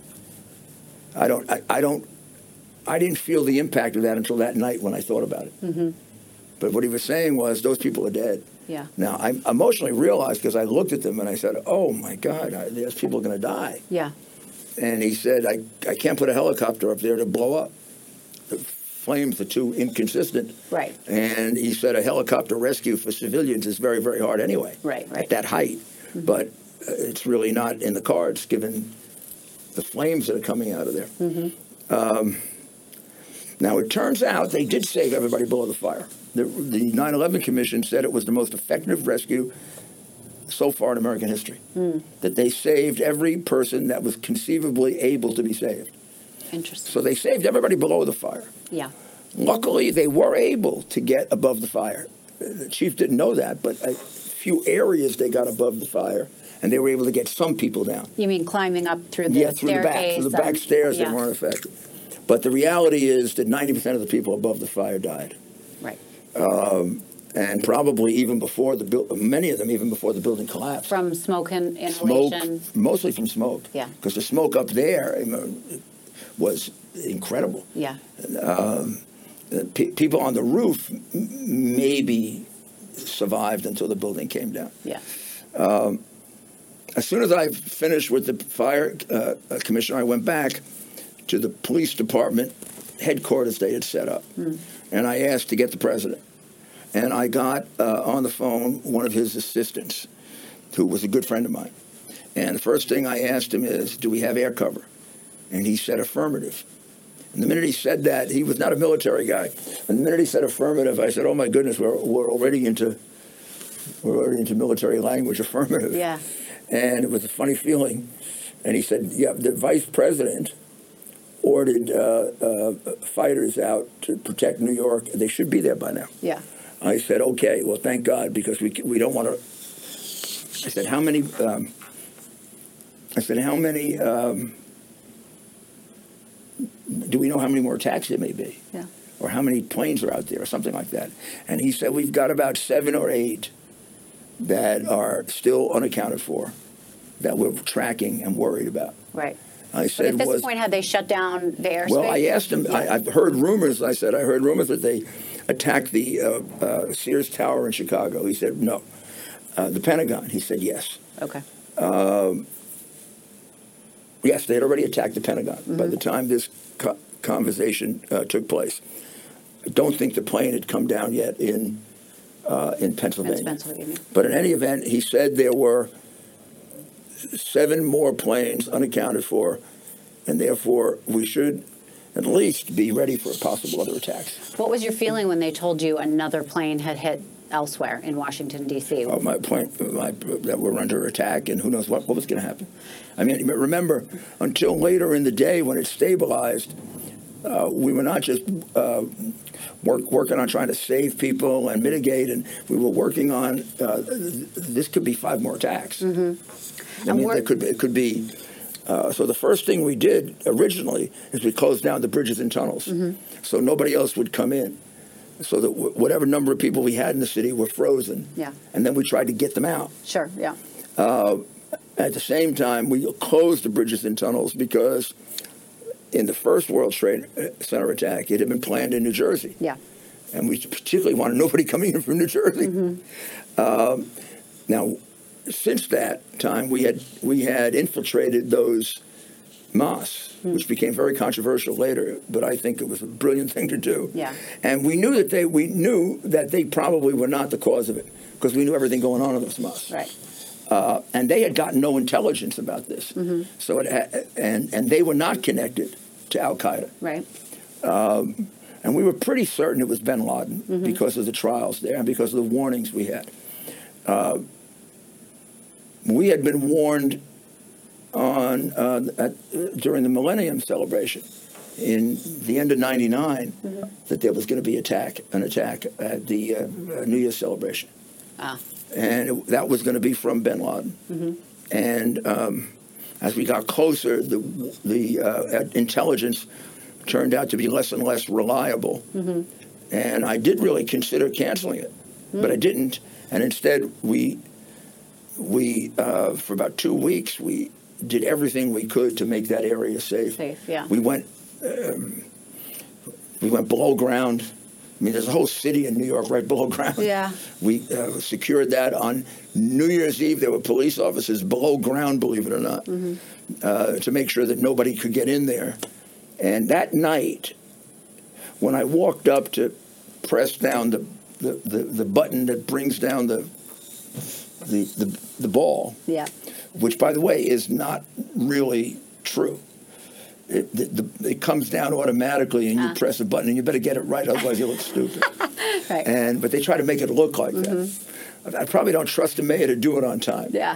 [SPEAKER 5] I don't, I, I don't, I didn't feel the impact of that until that night when I thought about it. Mm-hmm. But what he was saying was, those people are dead.
[SPEAKER 4] Yeah.
[SPEAKER 5] Now, I emotionally realized, because I looked at them and I said, oh my God, I, there's people going to die.
[SPEAKER 4] Yeah.
[SPEAKER 5] And he said, I, I can't put a helicopter up there to blow up. The flames are too inconsistent.
[SPEAKER 4] Right.
[SPEAKER 5] And he said a helicopter rescue for civilians is very, very hard anyway.
[SPEAKER 4] Right, right.
[SPEAKER 5] At that height. Mm-hmm. But uh, it's really not in the cards, given the flames that are coming out of there. Mm-hmm. Um, now, it turns out they did save everybody below the fire. The, the nine eleven Commission said it was the most effective rescue so far in American history, mm. that they saved every person that was conceivably able to be saved.
[SPEAKER 4] Interesting.
[SPEAKER 5] So they saved everybody below the fire.
[SPEAKER 4] Yeah.
[SPEAKER 5] Luckily, they were able to get above the fire. The chief didn't know that, but a few areas they got above the fire, and they were able to get some people down.
[SPEAKER 4] You mean climbing up through the
[SPEAKER 5] yeah, through the back, through the back stairs, yeah. They weren't affected. But the reality is that ninety percent of the people above the fire died.
[SPEAKER 4] Right.
[SPEAKER 5] Um, and probably even before the build, many of them even before the building collapsed.
[SPEAKER 4] From smoke and inhalation?
[SPEAKER 5] Smoke, mostly from smoke.
[SPEAKER 4] Yeah.
[SPEAKER 5] Because the smoke up there was incredible.
[SPEAKER 4] Yeah.
[SPEAKER 5] Um, pe- people on the roof maybe survived until the building came down.
[SPEAKER 4] Yeah.
[SPEAKER 5] Um, as soon as I finished with the fire uh, commissioner, I went back to the police department headquarters they had set up. Mm. And I asked to get the president. And I got uh, on the phone one of his assistants, who was a good friend of mine. And the first thing I asked him is, do we have air cover? And he said affirmative. And the minute he said that, he was not a military guy. And the minute he said affirmative, I said, oh my goodness, we're, we're already into we're already into military language, affirmative.
[SPEAKER 4] Yeah.
[SPEAKER 5] And it was a funny feeling. And he said, yeah, the vice president ordered uh, uh, fighters out to protect New York. They should be there by now.
[SPEAKER 4] Yeah.
[SPEAKER 5] I said, okay, well, thank God, because we we don't want to. I said, how many? Um, I said, how many? Um, do we know how many more attacks there may be?
[SPEAKER 4] Yeah.
[SPEAKER 5] Or how many planes are out there, or something like that? And he said, we've got about seven or eight that are still unaccounted for, that we're tracking and worried about.
[SPEAKER 4] Right.
[SPEAKER 5] I said,
[SPEAKER 4] but at this
[SPEAKER 5] was,
[SPEAKER 4] point, had they shut down the airspace?
[SPEAKER 5] Well, I asked him. Yeah. I, I've heard rumors. I said, I heard rumors that they attacked the uh, uh, Sears Tower in Chicago. He said, no. Uh, the Pentagon. He said, yes.
[SPEAKER 4] Okay.
[SPEAKER 5] Um, yes, they had already attacked the Pentagon mm-hmm. by the time this co- conversation uh, took place. I don't think the plane had come down yet in uh, in Pennsylvania.
[SPEAKER 4] That's Pennsylvania.
[SPEAKER 5] But in any event, he said there were seven more planes unaccounted for, and therefore we should at least be ready for possible other attacks.
[SPEAKER 4] What was your feeling when they told you another plane had hit elsewhere in Washington, D C?
[SPEAKER 5] Oh, my point, my, that we're under attack, and who knows what, what was going to happen. I mean, remember, until later in the day when it stabilized, uh, we were not just uh, work, working on trying to save people and mitigate, and we were working on, uh, this could be five more attacks. Mm-hmm. I mean, it could, it could be... Uh, so the first thing we did originally is we closed down the bridges and tunnels, mm-hmm. so nobody else would come in. So that w- whatever number of people we had in the city were frozen. Yeah. And then we tried to get them out.
[SPEAKER 4] Sure, yeah.
[SPEAKER 5] Uh, at the same time, we closed the bridges and tunnels because in the first World Trade Center attack, it had been planned in New Jersey.
[SPEAKER 4] Yeah.
[SPEAKER 5] And we particularly wanted nobody coming in from New Jersey. Mm-hmm. Um, now, since that time, we had we had infiltrated those Moss, mm. which became very controversial later, but I think it was a brilliant thing to do.
[SPEAKER 4] Yeah.
[SPEAKER 5] And we knew that they we knew that they probably were not the cause of it because we knew everything going on in those mosques.
[SPEAKER 4] Right.
[SPEAKER 5] Uh, and they had gotten no intelligence about this. Mm-hmm. So it ha- and and they were not connected to Al Qaeda.
[SPEAKER 4] Right.
[SPEAKER 5] Um, and we were pretty certain it was bin Laden mm-hmm. because of the trials there and because of the warnings we had. Uh, we had been warned on uh, at, uh, during the Millennium celebration in the end of ninety-nine mm-hmm. that there was going to be attack, an attack at the uh, New Year's celebration.
[SPEAKER 4] Ah.
[SPEAKER 5] And it, that was going to be from bin Laden. Mm-hmm. And um, as we got closer, the, the uh, intelligence turned out to be less and less reliable. Mm-hmm. And I did really consider canceling it, mm-hmm. but I didn't. And instead, we, we uh, for about two weeks, we did everything we could to make that area safe.
[SPEAKER 4] Safe, yeah.
[SPEAKER 5] We went, um, we went below ground. I mean, there's a whole city in New York right below ground.
[SPEAKER 4] Yeah.
[SPEAKER 5] We uh, secured that on New Year's Eve. There were police officers below ground, believe it or not, mm-hmm. uh, to make sure that nobody could get in there. And that night, when I walked up to press down the the, the, the button that brings down the the the, the ball,
[SPEAKER 4] yeah.
[SPEAKER 5] which, by the way, is not really true. It, the, the, it comes down automatically, and you uh. press a button, and you better get it right, otherwise you look stupid.
[SPEAKER 4] Right.
[SPEAKER 5] And but they try to make it look like
[SPEAKER 4] mm-hmm.
[SPEAKER 5] that. I probably don't trust the mayor to do it on time.
[SPEAKER 4] Yeah.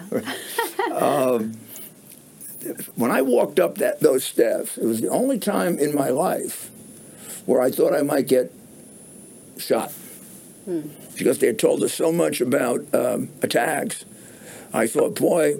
[SPEAKER 5] um, when I walked up that those steps, it was the only time in my life where I thought I might get shot. Hmm. Because they had told us so much about um, attacks. I thought, boy,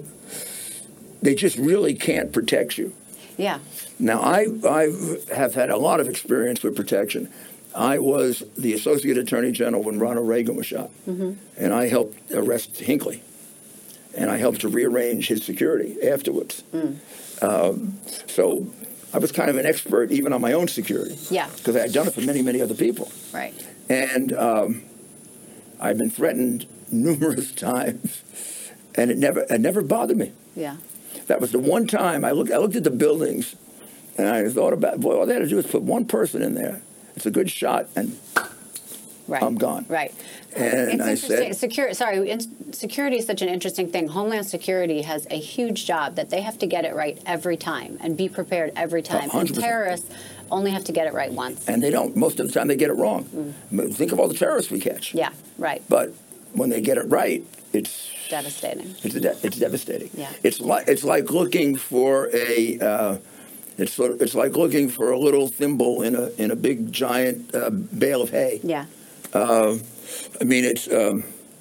[SPEAKER 5] they just really can't protect you.
[SPEAKER 4] Yeah.
[SPEAKER 5] Now, I I have had a lot of experience with protection. I was the Associate Attorney General when Ronald Reagan was shot, mm-hmm. and I helped arrest Hinckley, and I helped to rearrange his security afterwards. Mm. Um, so I was kind of an expert even on my own security.
[SPEAKER 4] Yeah.
[SPEAKER 5] Because I had done it for many, many other people.
[SPEAKER 4] Right.
[SPEAKER 5] And um, I've been threatened numerous times, and it never it never bothered me.
[SPEAKER 4] Yeah.
[SPEAKER 5] That was the one time I looked I looked at the buildings, and I thought about, boy, all they had to do is put one person in there. It's a good shot, and
[SPEAKER 4] right.
[SPEAKER 5] I'm gone.
[SPEAKER 4] Right.
[SPEAKER 5] And
[SPEAKER 4] it's
[SPEAKER 5] I
[SPEAKER 4] interesting.
[SPEAKER 5] said,
[SPEAKER 4] Security, sorry, in, security is such an interesting thing. Homeland Security has a huge job that they have to get it right every time and be prepared every time.
[SPEAKER 5] one hundred percent.
[SPEAKER 4] And terrorists only have to get it right once.
[SPEAKER 5] And they don't. Most of the time, they get it wrong. Mm. Think of all the terrorists we catch.
[SPEAKER 4] Yeah, right.
[SPEAKER 5] But when they get it right, it's
[SPEAKER 4] devastating.
[SPEAKER 5] It's de- it's devastating.
[SPEAKER 4] Yeah.
[SPEAKER 5] It's like it's like looking for a. Uh, it's sort of, it's like looking for a little thimble in a in a big giant uh, bale of hay.
[SPEAKER 4] Yeah.
[SPEAKER 5] Uh, I mean, it's. Um,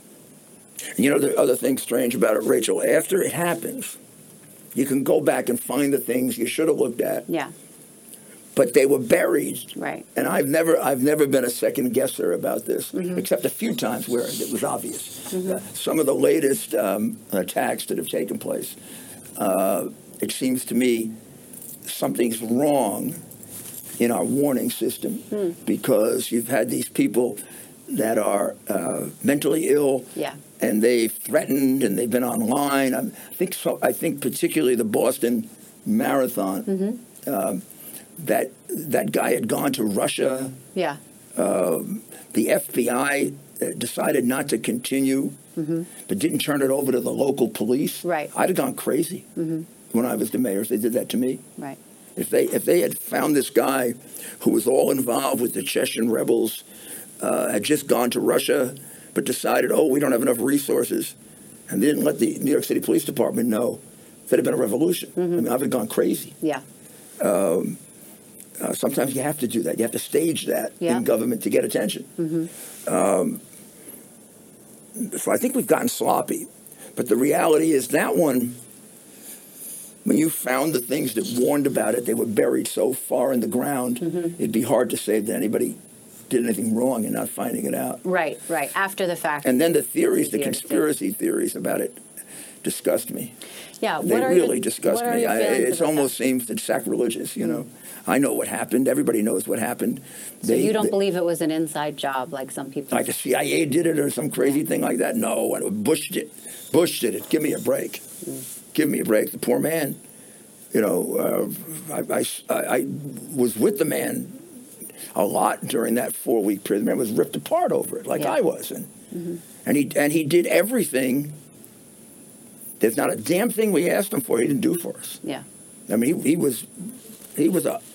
[SPEAKER 5] you know, the other thing strange about it, Rachel. After it happens, you can go back and find the things you should have looked at.
[SPEAKER 4] Yeah.
[SPEAKER 5] But they were buried.
[SPEAKER 4] Right.
[SPEAKER 5] And I've never I've never been a second guesser about this, mm-hmm. except a few times where it was obvious. Mm-hmm. Uh, some of the latest um, attacks that have taken place, uh, it seems to me something's wrong in our warning system mm. because you've had these people that are uh, mentally ill,
[SPEAKER 4] yeah.
[SPEAKER 5] and they've threatened and they've been online. I think so. I think particularly the Boston Marathon. Mm-hmm. Um, That that guy had gone to Russia.
[SPEAKER 4] Yeah.
[SPEAKER 5] Uh, the F B I decided not to continue, mm-hmm. but didn't turn it over to the local police.
[SPEAKER 4] Right.
[SPEAKER 5] I'd have gone crazy mm-hmm. when I was the mayor if they did that to me.
[SPEAKER 4] Right.
[SPEAKER 5] If they if they had found this guy who was all involved with the Chechen rebels, uh, had just gone to Russia, but decided, oh, we don't have enough resources, and they didn't let the New York City Police Department know, that'd have been a revolution. Mm-hmm. I mean, I'd have gone crazy.
[SPEAKER 4] Yeah.
[SPEAKER 5] Um, Uh, sometimes you have to do that. You have to stage that
[SPEAKER 4] yeah.
[SPEAKER 5] in government to get attention. Mm-hmm. Um, so I think we've gotten sloppy. But the reality is that one, when you found the things that warned about it, they were buried so far in the ground, mm-hmm. it'd be hard to say that anybody did anything wrong in not finding it out.
[SPEAKER 4] Right, right, after the fact.
[SPEAKER 5] And then the theories, the conspiracy theories about it disgust me.
[SPEAKER 4] Yeah,
[SPEAKER 5] they
[SPEAKER 4] what are
[SPEAKER 5] really
[SPEAKER 4] your,
[SPEAKER 5] disgust
[SPEAKER 4] what
[SPEAKER 5] me.
[SPEAKER 4] Are
[SPEAKER 5] I, it almost
[SPEAKER 4] that?
[SPEAKER 5] seems that sacrilegious, you know. I know what happened. Everybody knows what happened.
[SPEAKER 4] So they, you don't they, believe it was an inside job like some people?
[SPEAKER 5] Like the C I A did it or some crazy thing like that? No, Bush did. Bush did it. Give me a break. Mm. Give me a break. The poor man you know, uh, I, I, I was with the man a lot during that four-week period. The man was ripped apart over it, like
[SPEAKER 4] Yeah.
[SPEAKER 5] I was, and
[SPEAKER 4] Mm-hmm.
[SPEAKER 5] and he and he did everything. There's not a damn thing we asked him for he didn't do for us.
[SPEAKER 4] Yeah.
[SPEAKER 5] I mean, he, he was he was a.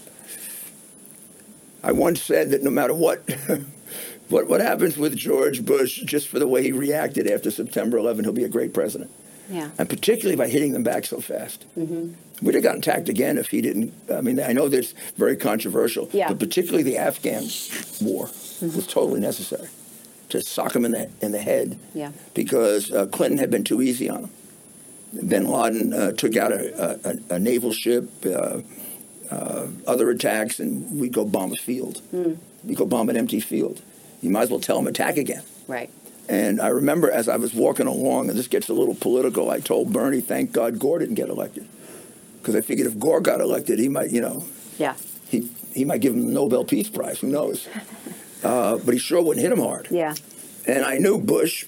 [SPEAKER 5] I once said that no matter what. What what happens with George Bush, just for the way he reacted after September eleventh, he'll be a great president.
[SPEAKER 4] Yeah.
[SPEAKER 5] And particularly by hitting them back so fast.
[SPEAKER 4] Mm-hmm.
[SPEAKER 5] We'd have gotten attacked again if he didn't. I mean, I know that's very controversial,
[SPEAKER 4] Yeah.
[SPEAKER 5] but particularly the Afghan war
[SPEAKER 4] Mm-hmm.
[SPEAKER 5] was totally necessary to sock him in the in the head.
[SPEAKER 4] Yeah.
[SPEAKER 5] Because uh, Clinton had been too easy on him. Bin Laden uh, took out a, a, a naval ship, uh, uh, other attacks, and we'd go bomb a field.
[SPEAKER 4] Mm.
[SPEAKER 5] We'd go bomb an empty field. You might as well tell him attack again.
[SPEAKER 4] Right.
[SPEAKER 5] And I remember as I was walking along, and this gets a little political, I told Bernie, thank God Gore didn't get elected. Because I figured if Gore got elected, he might, you know,
[SPEAKER 4] Yeah.
[SPEAKER 5] he, he might give him the Nobel Peace Prize, who knows. Uh, but he sure wouldn't hit him hard.
[SPEAKER 4] Yeah.
[SPEAKER 5] And I knew Bush,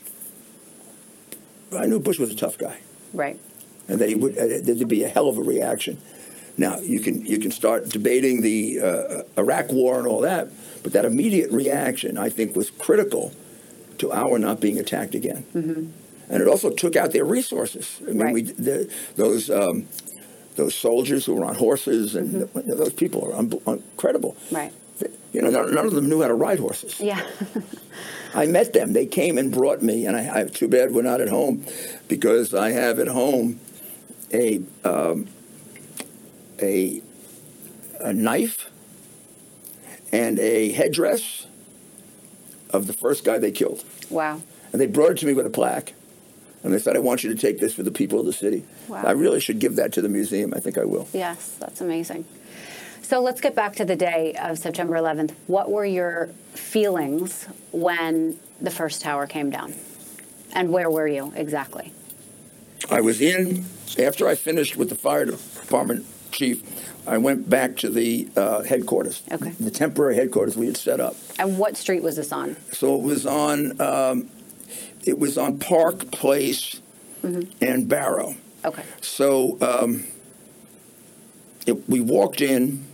[SPEAKER 5] I knew Bush was a tough guy.
[SPEAKER 4] Right.
[SPEAKER 5] And that he would, uh, there'd be a hell of a reaction. Now, you can you can start debating the uh, Iraq war and all that, but that immediate reaction, I think, was critical to our not being attacked again.
[SPEAKER 4] Mm-hmm.
[SPEAKER 5] And it also took out their resources. I mean,
[SPEAKER 4] Right.
[SPEAKER 5] we, the, those um, those soldiers who were on horses, and
[SPEAKER 4] Mm-hmm.
[SPEAKER 5] the, those people are un- incredible.
[SPEAKER 4] Right.
[SPEAKER 5] You know, none, none of them knew how to ride horses.
[SPEAKER 4] Yeah.
[SPEAKER 5] I met them. They came and brought me, and I, I too bad we're not at home, because I have at home a um, a a knife and a headdress of the first guy they killed.
[SPEAKER 4] Wow.
[SPEAKER 5] And they brought it to me with a plaque. And they said, I want you to take this for the people of the city.
[SPEAKER 4] Wow.
[SPEAKER 5] I really should give that to the museum. I think I will.
[SPEAKER 4] Yes, that's amazing. So let's get back to the day of September eleventh. What were your feelings when the first tower came down? And where were you exactly?
[SPEAKER 5] I was in, after I finished with the fire department chief, I went back to the uh, headquarters,
[SPEAKER 4] Okay.
[SPEAKER 5] the temporary headquarters we had set up.
[SPEAKER 4] And what street was this on?
[SPEAKER 5] So it was on, um, it was on Park Place
[SPEAKER 4] Mm-hmm.
[SPEAKER 5] and Barrow.
[SPEAKER 4] Okay.
[SPEAKER 5] So um, it, we walked in.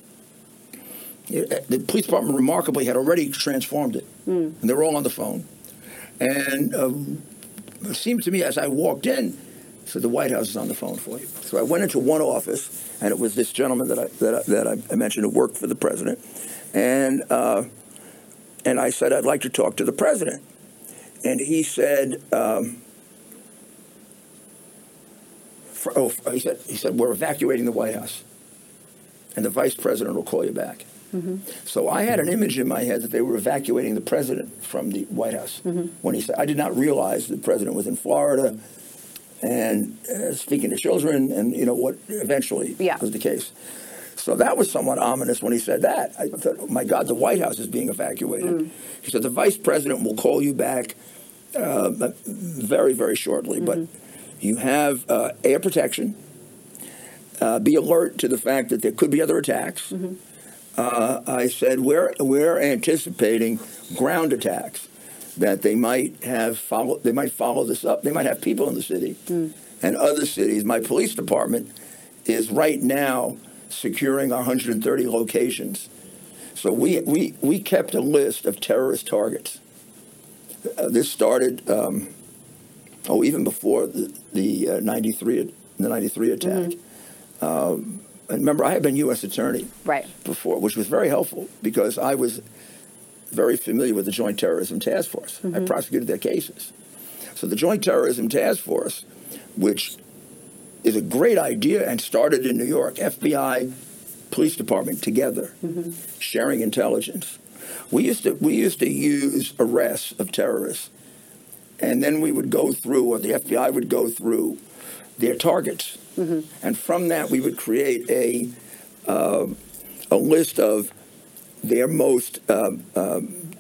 [SPEAKER 5] It, the police department remarkably had already transformed it,
[SPEAKER 4] Mm.
[SPEAKER 5] and they were all on the phone. And um, it seemed to me as I walked in, so the White House is on the phone for you. So I went into one office, and it was this gentleman that I that I, that I mentioned who worked for the president, and uh, and I said I'd like to talk to the president, and he said. Um, For, oh, he said, he said, we're evacuating the White House, and the vice president will call you back.
[SPEAKER 4] Mm-hmm.
[SPEAKER 5] So I had an image in my head that they were evacuating the president from the White House.
[SPEAKER 4] Mm-hmm.
[SPEAKER 5] When he said, I did not realize the president was in Florida and uh, speaking to children, and you know what eventually
[SPEAKER 4] Yeah.
[SPEAKER 5] was the case. So that was somewhat ominous when he said that. I thought, oh my God, the White House is being evacuated.
[SPEAKER 4] Mm.
[SPEAKER 5] He said, the vice president will call you back uh, very, very shortly,
[SPEAKER 4] Mm-hmm.
[SPEAKER 5] but you have uh, air protection. Uh, be alert to the fact that there could be other attacks.
[SPEAKER 4] Mm-hmm.
[SPEAKER 5] Uh, I said we're we're anticipating ground attacks, that they might have follow they might follow this up. They might have people in the city
[SPEAKER 4] Mm.
[SPEAKER 5] and other cities. My police department is right now securing our one hundred thirty locations. So we we we kept a list of terrorist targets. Uh, this started. Um, Oh, even before the, the uh, ninety-three the ninety-three attack.
[SPEAKER 4] Mm-hmm.
[SPEAKER 5] Um, and remember, I had been U S attorney
[SPEAKER 4] Right.
[SPEAKER 5] before, which was very helpful because I was very familiar with the Joint Terrorism Task Force.
[SPEAKER 4] Mm-hmm.
[SPEAKER 5] I prosecuted their cases. So the Joint Terrorism Task Force, which is a great idea and started in New York, F B I, police department together,
[SPEAKER 4] Mm-hmm.
[SPEAKER 5] sharing intelligence. We used to we used to use arrests of terrorists. And then we would go through, or the F B I would go through their targets.
[SPEAKER 4] Mm-hmm.
[SPEAKER 5] And from that, we would create a uh, a list of their most, uh, um,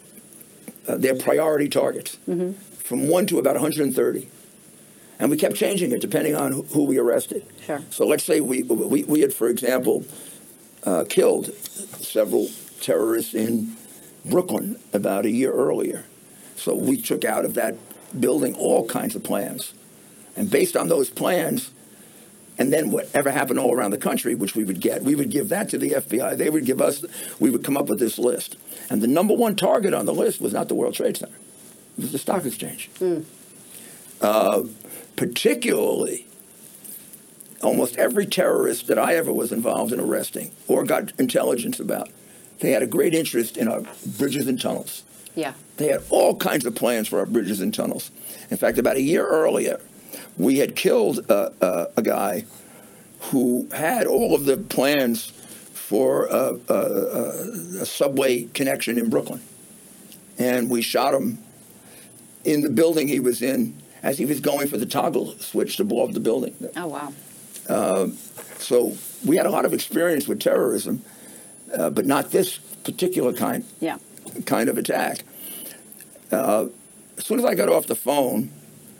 [SPEAKER 5] uh, their priority targets,
[SPEAKER 4] Mm-hmm.
[SPEAKER 5] from one to about one hundred thirty. And we kept changing it depending on who, who we arrested.
[SPEAKER 4] Sure.
[SPEAKER 5] So let's say we, we, we had, for example, uh, killed several terrorists in Brooklyn about a year earlier. So we took out of that building all kinds of plans. And based on those plans, And then whatever happened all around the country, which we would get, we would give that to the F B I. They would give us, we would come up with this list. And the number one target on the list was not the World Trade Center. It was the stock exchange. Mm. Uh, particularly, almost every terrorist that I ever was involved in arresting or got intelligence about, they had a great interest in our bridges and tunnels.
[SPEAKER 4] Yeah.
[SPEAKER 5] They had all kinds of plans for our bridges and tunnels. In fact, about a year earlier, we had killed uh, uh, a guy who had all of the plans for uh, uh, uh, a subway connection in Brooklyn. And we shot him in the building he was in as he was going for the toggle switch to blow up the building.
[SPEAKER 4] Oh, wow.
[SPEAKER 5] Uh, so we had a lot of experience with terrorism, uh, but not this particular kind,
[SPEAKER 4] yeah.
[SPEAKER 5] kind of attack. Uh, as soon as I got off the phone,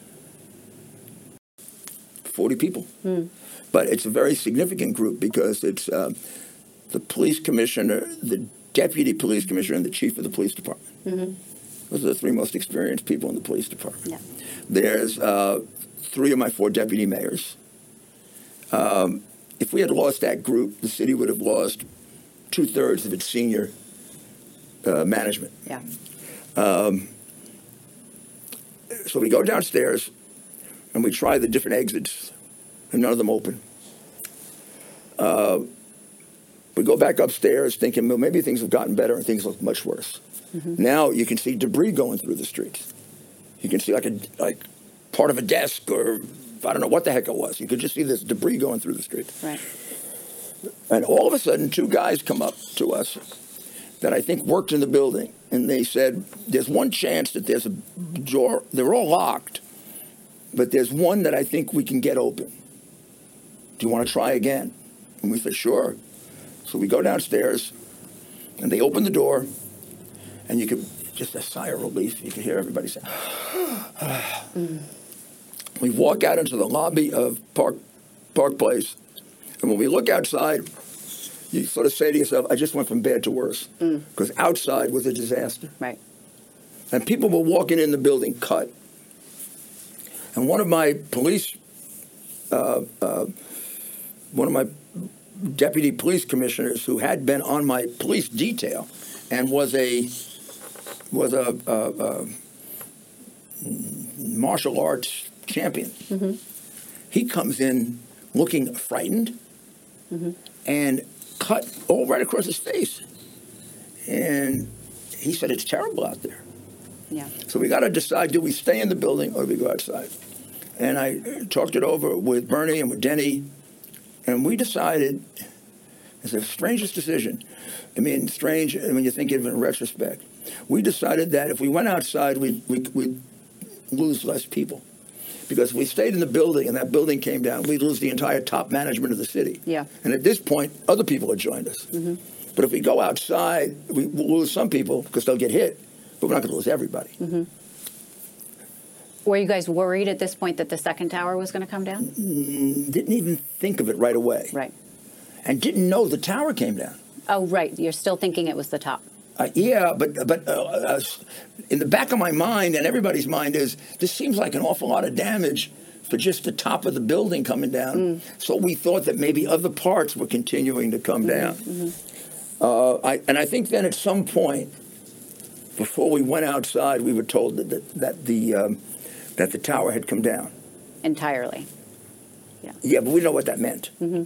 [SPEAKER 5] forty people. Mm. But it's a very significant group because it's uh, the police commissioner, the deputy police commissioner, and the chief of the police department. Mm-hmm. Those are the three most experienced people in the police department.
[SPEAKER 4] Yeah.
[SPEAKER 5] There's uh, three of my four deputy mayors. Um, if we had lost that group, the city would have lost two-thirds of its senior uh, management.
[SPEAKER 4] Yeah.
[SPEAKER 5] Um, so we go downstairs, and we try the different exits, and none of them open. Uh, we go back upstairs thinking, well, maybe things have gotten better and things look much worse. Mm-hmm. Now you can see debris going through the streets. You can see like a like part of a desk or I don't know what the heck it was. You could just see this debris going through the street.
[SPEAKER 4] Right.
[SPEAKER 5] And all of a sudden, two guys come up to us that I think worked in the building, and they said, there's one chance that there's a door. They're all locked, but there's one that I think we can get open. Do you want to try again? And we said, sure. So we go downstairs, and they open the door, and you could, just a sigh of relief, you could hear everybody say, mm. We walk out into the lobby of Park Park Place, and when we look outside, you sort of say to yourself, I just went from bad to worse, because mm. outside was a disaster.
[SPEAKER 4] Right.
[SPEAKER 5] And people were walking in the building cut. And one of my police, uh, uh, one of my deputy police commissioners who had been on my police detail and was a was a, a, a martial arts champion. Mm-hmm. He comes in looking frightened mm-hmm. and cut all right across his face. And he said, it's terrible out there.
[SPEAKER 4] Yeah.
[SPEAKER 5] So we got to decide, do we stay in the building or do we go outside? And I talked it over with Bernie and with Denny, and we decided, it's the strangest decision. I mean, strange when you think of it in retrospect. We decided that if we went outside, we'd, we'd, we'd lose less people. Because if we stayed in the building and that building came down, we'd lose the entire top management of the city.
[SPEAKER 4] Yeah.
[SPEAKER 5] And at this point, other people had joined us. Mm-hmm. But if we go outside, we will lose some people because they'll get hit, but we're not going to lose everybody.
[SPEAKER 4] Mm-hmm. Were you guys worried at this point that the second tower was going to come down?
[SPEAKER 5] Mm, didn't even think of it right away.
[SPEAKER 4] Right.
[SPEAKER 5] And didn't know the tower came down.
[SPEAKER 4] Oh, right. You're still thinking it was the top.
[SPEAKER 5] Uh, yeah, but but uh, uh, in the back of my mind and everybody's mind is, this seems like an awful lot of damage for just the top of the building coming down. Mm. So we thought that maybe other parts were continuing to come mm-hmm. down. Mm-hmm. Uh, I, and I think then at some point, before we went outside, we were told that that, that the um, that the tower had come down
[SPEAKER 4] entirely. Yeah.
[SPEAKER 5] Yeah, but we know what that meant. Mm-hmm.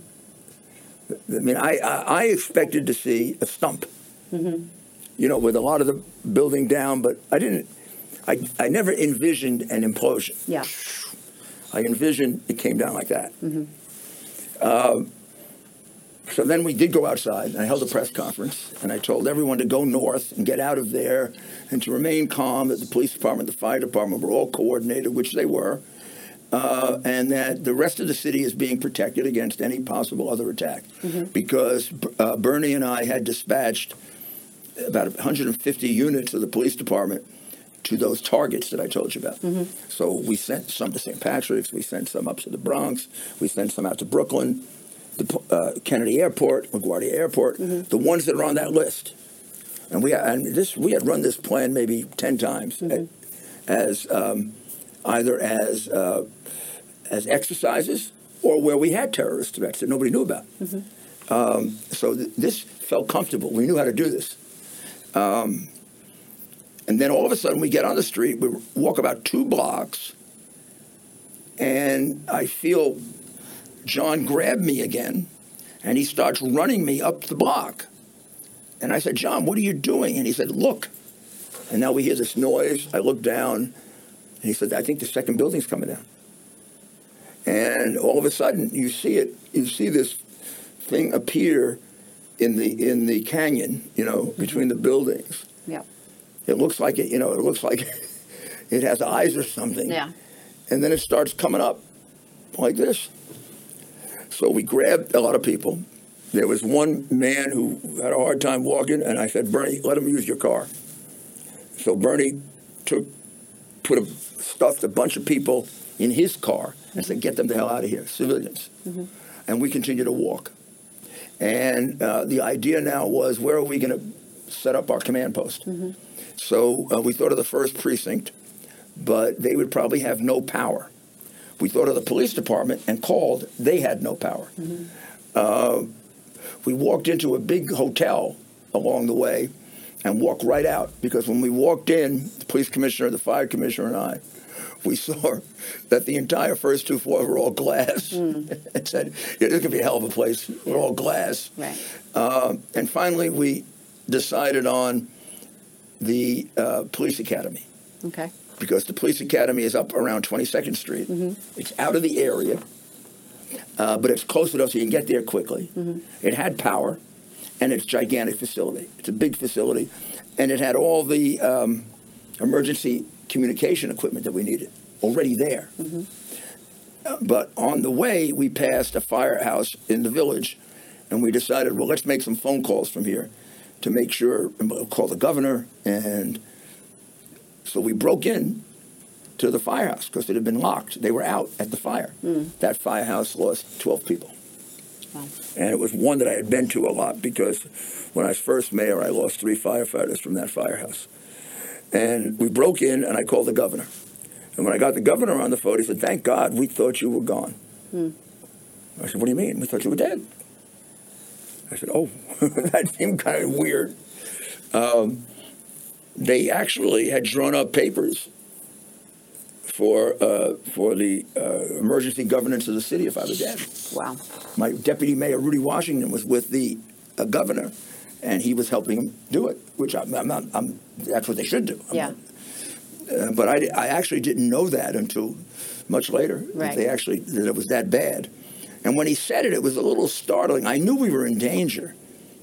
[SPEAKER 5] I mean, I, I I expected to see a stump. Mm-hmm. You know, with a lot of the building down, but I didn't, I, I never envisioned an implosion.
[SPEAKER 4] Yeah.
[SPEAKER 5] I envisioned it came down like that. Mm-hmm. Uh, so then we did go outside, and I held a press conference, and I told everyone to go north and get out of there and to remain calm, that the police department, the fire department were all coordinated, which they were, uh, and that the rest of the city is being protected against any possible other attack. Mm-hmm. Because uh, Bernie and I had dispatched about one hundred fifty units of the police department to those targets that I told you about. Mm-hmm. So we sent some to Saint Patrick's, we sent some up to the Bronx, we sent some out to Brooklyn, the uh, Kennedy Airport, LaGuardia Airport, mm-hmm. the ones that are on that list. And we and this we had run this plan maybe ten times mm-hmm. at, as um, either as uh, as exercises or where we had terrorist threats that nobody knew about. Mm-hmm. Um, so th- this felt comfortable. We knew how to do this. Um, and then all of a sudden we get on the street, we walk about two blocks, and I feel John grab me again, and he starts running me up the block. And I said, John, what are you doing? And he said, look. And now we hear this noise. I look down, and he said, I think the second building's coming down. And all of a sudden, you see it. You see this thing appear in the in the canyon, you know, mm-hmm. between the buildings.
[SPEAKER 4] Yeah.
[SPEAKER 5] It looks like it. You know, it looks like it has eyes or something.
[SPEAKER 4] Yeah.
[SPEAKER 5] And then it starts coming up like this. So we grabbed a lot of people. There was one man who had a hard time walking, and I said, Bernie, let him use your car. So Bernie took, put a, stuffed a bunch of people in his car and said, get them the hell out of here, civilians. Mm-hmm. And we continued to walk. And uh, the idea now was, where are we going to set up our command post? Mm-hmm. So uh, we thought of the first precinct, but they would probably have no power. We thought of the police department and called. They had no power. Mm-hmm. Uh, we walked into a big hotel along the way and walked right out, because when we walked in, the police commissioner, the fire commissioner, and I, we saw that the entire first two floors were all glass. Mm. It said, yeah, this could be a hell of a place. We're all glass.
[SPEAKER 4] Right.
[SPEAKER 5] Uh, and finally, we decided on the uh, police academy.
[SPEAKER 4] Okay.
[SPEAKER 5] Because the police academy is up around twenty-second Street. Mm-hmm. It's out of the area, uh, but it's close enough so you can get there quickly. Mm-hmm. It had power, and it's a gigantic facility. It's a big facility, and it had all the um, emergency communication equipment that we needed already there. Mm-hmm. Uh, but on the way, we passed a firehouse in the village, and we decided, well, let's make some phone calls from here to make sure, and we'll call the governor. And so we broke in to the firehouse because it had been locked. They were out at the fire. Mm. That firehouse lost twelve people. Wow. And it was one that I had been to a lot, because when I was first mayor, I lost three firefighters from that firehouse. And we broke in, and I called the governor. And when I got the governor on the phone, he said, thank God, we thought you were gone. Mm. I said, what do you mean? We thought you were dead. I said, oh, that seemed kind of weird. Um, they actually had drawn up papers for uh, for the uh, emergency governance of the city if I was dead.
[SPEAKER 4] Wow.
[SPEAKER 5] My deputy mayor, Rudy Washington, was with the uh, governor, and he was helping him do it, which I'm, I'm not, I'm, that's what they should do. I'm
[SPEAKER 4] yeah.
[SPEAKER 5] Not, uh, but I, I actually didn't know that until much later,
[SPEAKER 4] right.
[SPEAKER 5] that they actually, that it was that bad. And when he said it, it was a little startling. I knew we were in danger,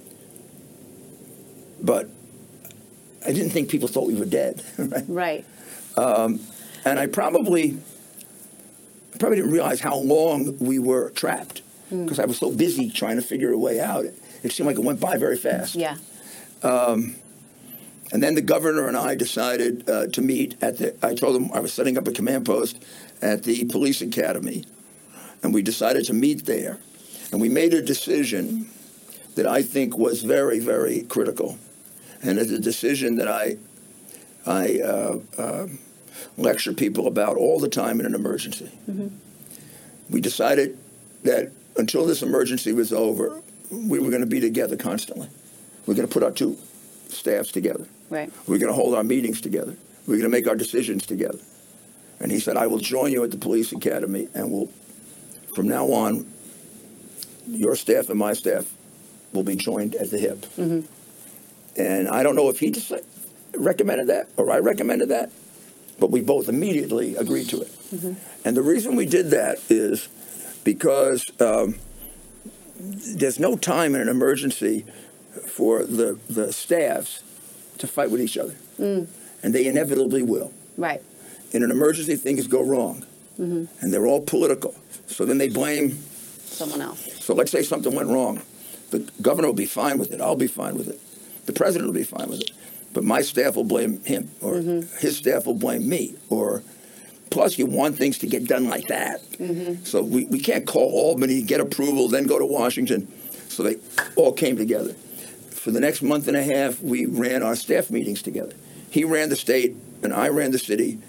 [SPEAKER 5] but I didn't think people thought we were dead. Right.
[SPEAKER 4] Right.
[SPEAKER 5] Um, and I probably, probably didn't realize how long we were trapped, because mm. I was so busy trying to figure a way out. It, it seemed like it went by very fast.
[SPEAKER 4] Yeah.
[SPEAKER 5] Um, and then the governor and I decided uh, to meet at the, I told him I was setting up a command post at the police academy. And we decided to meet there. And we made a decision that I think was very, very critical. And it's a decision that I I uh, uh, lecture people about all the time in an emergency. Mm-hmm. We decided that until this emergency was over, we were going to be together constantly. We're going to put our two staffs together.
[SPEAKER 4] Right.
[SPEAKER 5] We're going to hold our meetings together. We're going to make our decisions together. And he said, I will join you at the police academy, and we'll from now on, your staff and my staff will be joined at the hip. Mm-hmm. And I don't know if he just recommended that or I recommended that, but we both immediately agreed to it. Mm-hmm. And the reason we did that is because um, there's no time in an emergency for the, the staffs to fight with each other. Mm. And they inevitably will.
[SPEAKER 4] Right.
[SPEAKER 5] In an emergency, things go wrong. Mm-hmm. And they're all political. So then they blame
[SPEAKER 4] someone else.
[SPEAKER 5] So let's say something went wrong. The governor will be fine with it. I'll be fine with it. The president will be fine with it. But my staff will blame him, or mm-hmm. his staff will blame me. Or plus, you want things to get done like that. Mm-hmm. So we, we can't call Albany, get approval, then go to Washington. So they all came together. For the next month and a half, we ran our staff meetings together. He ran the state, and I ran the city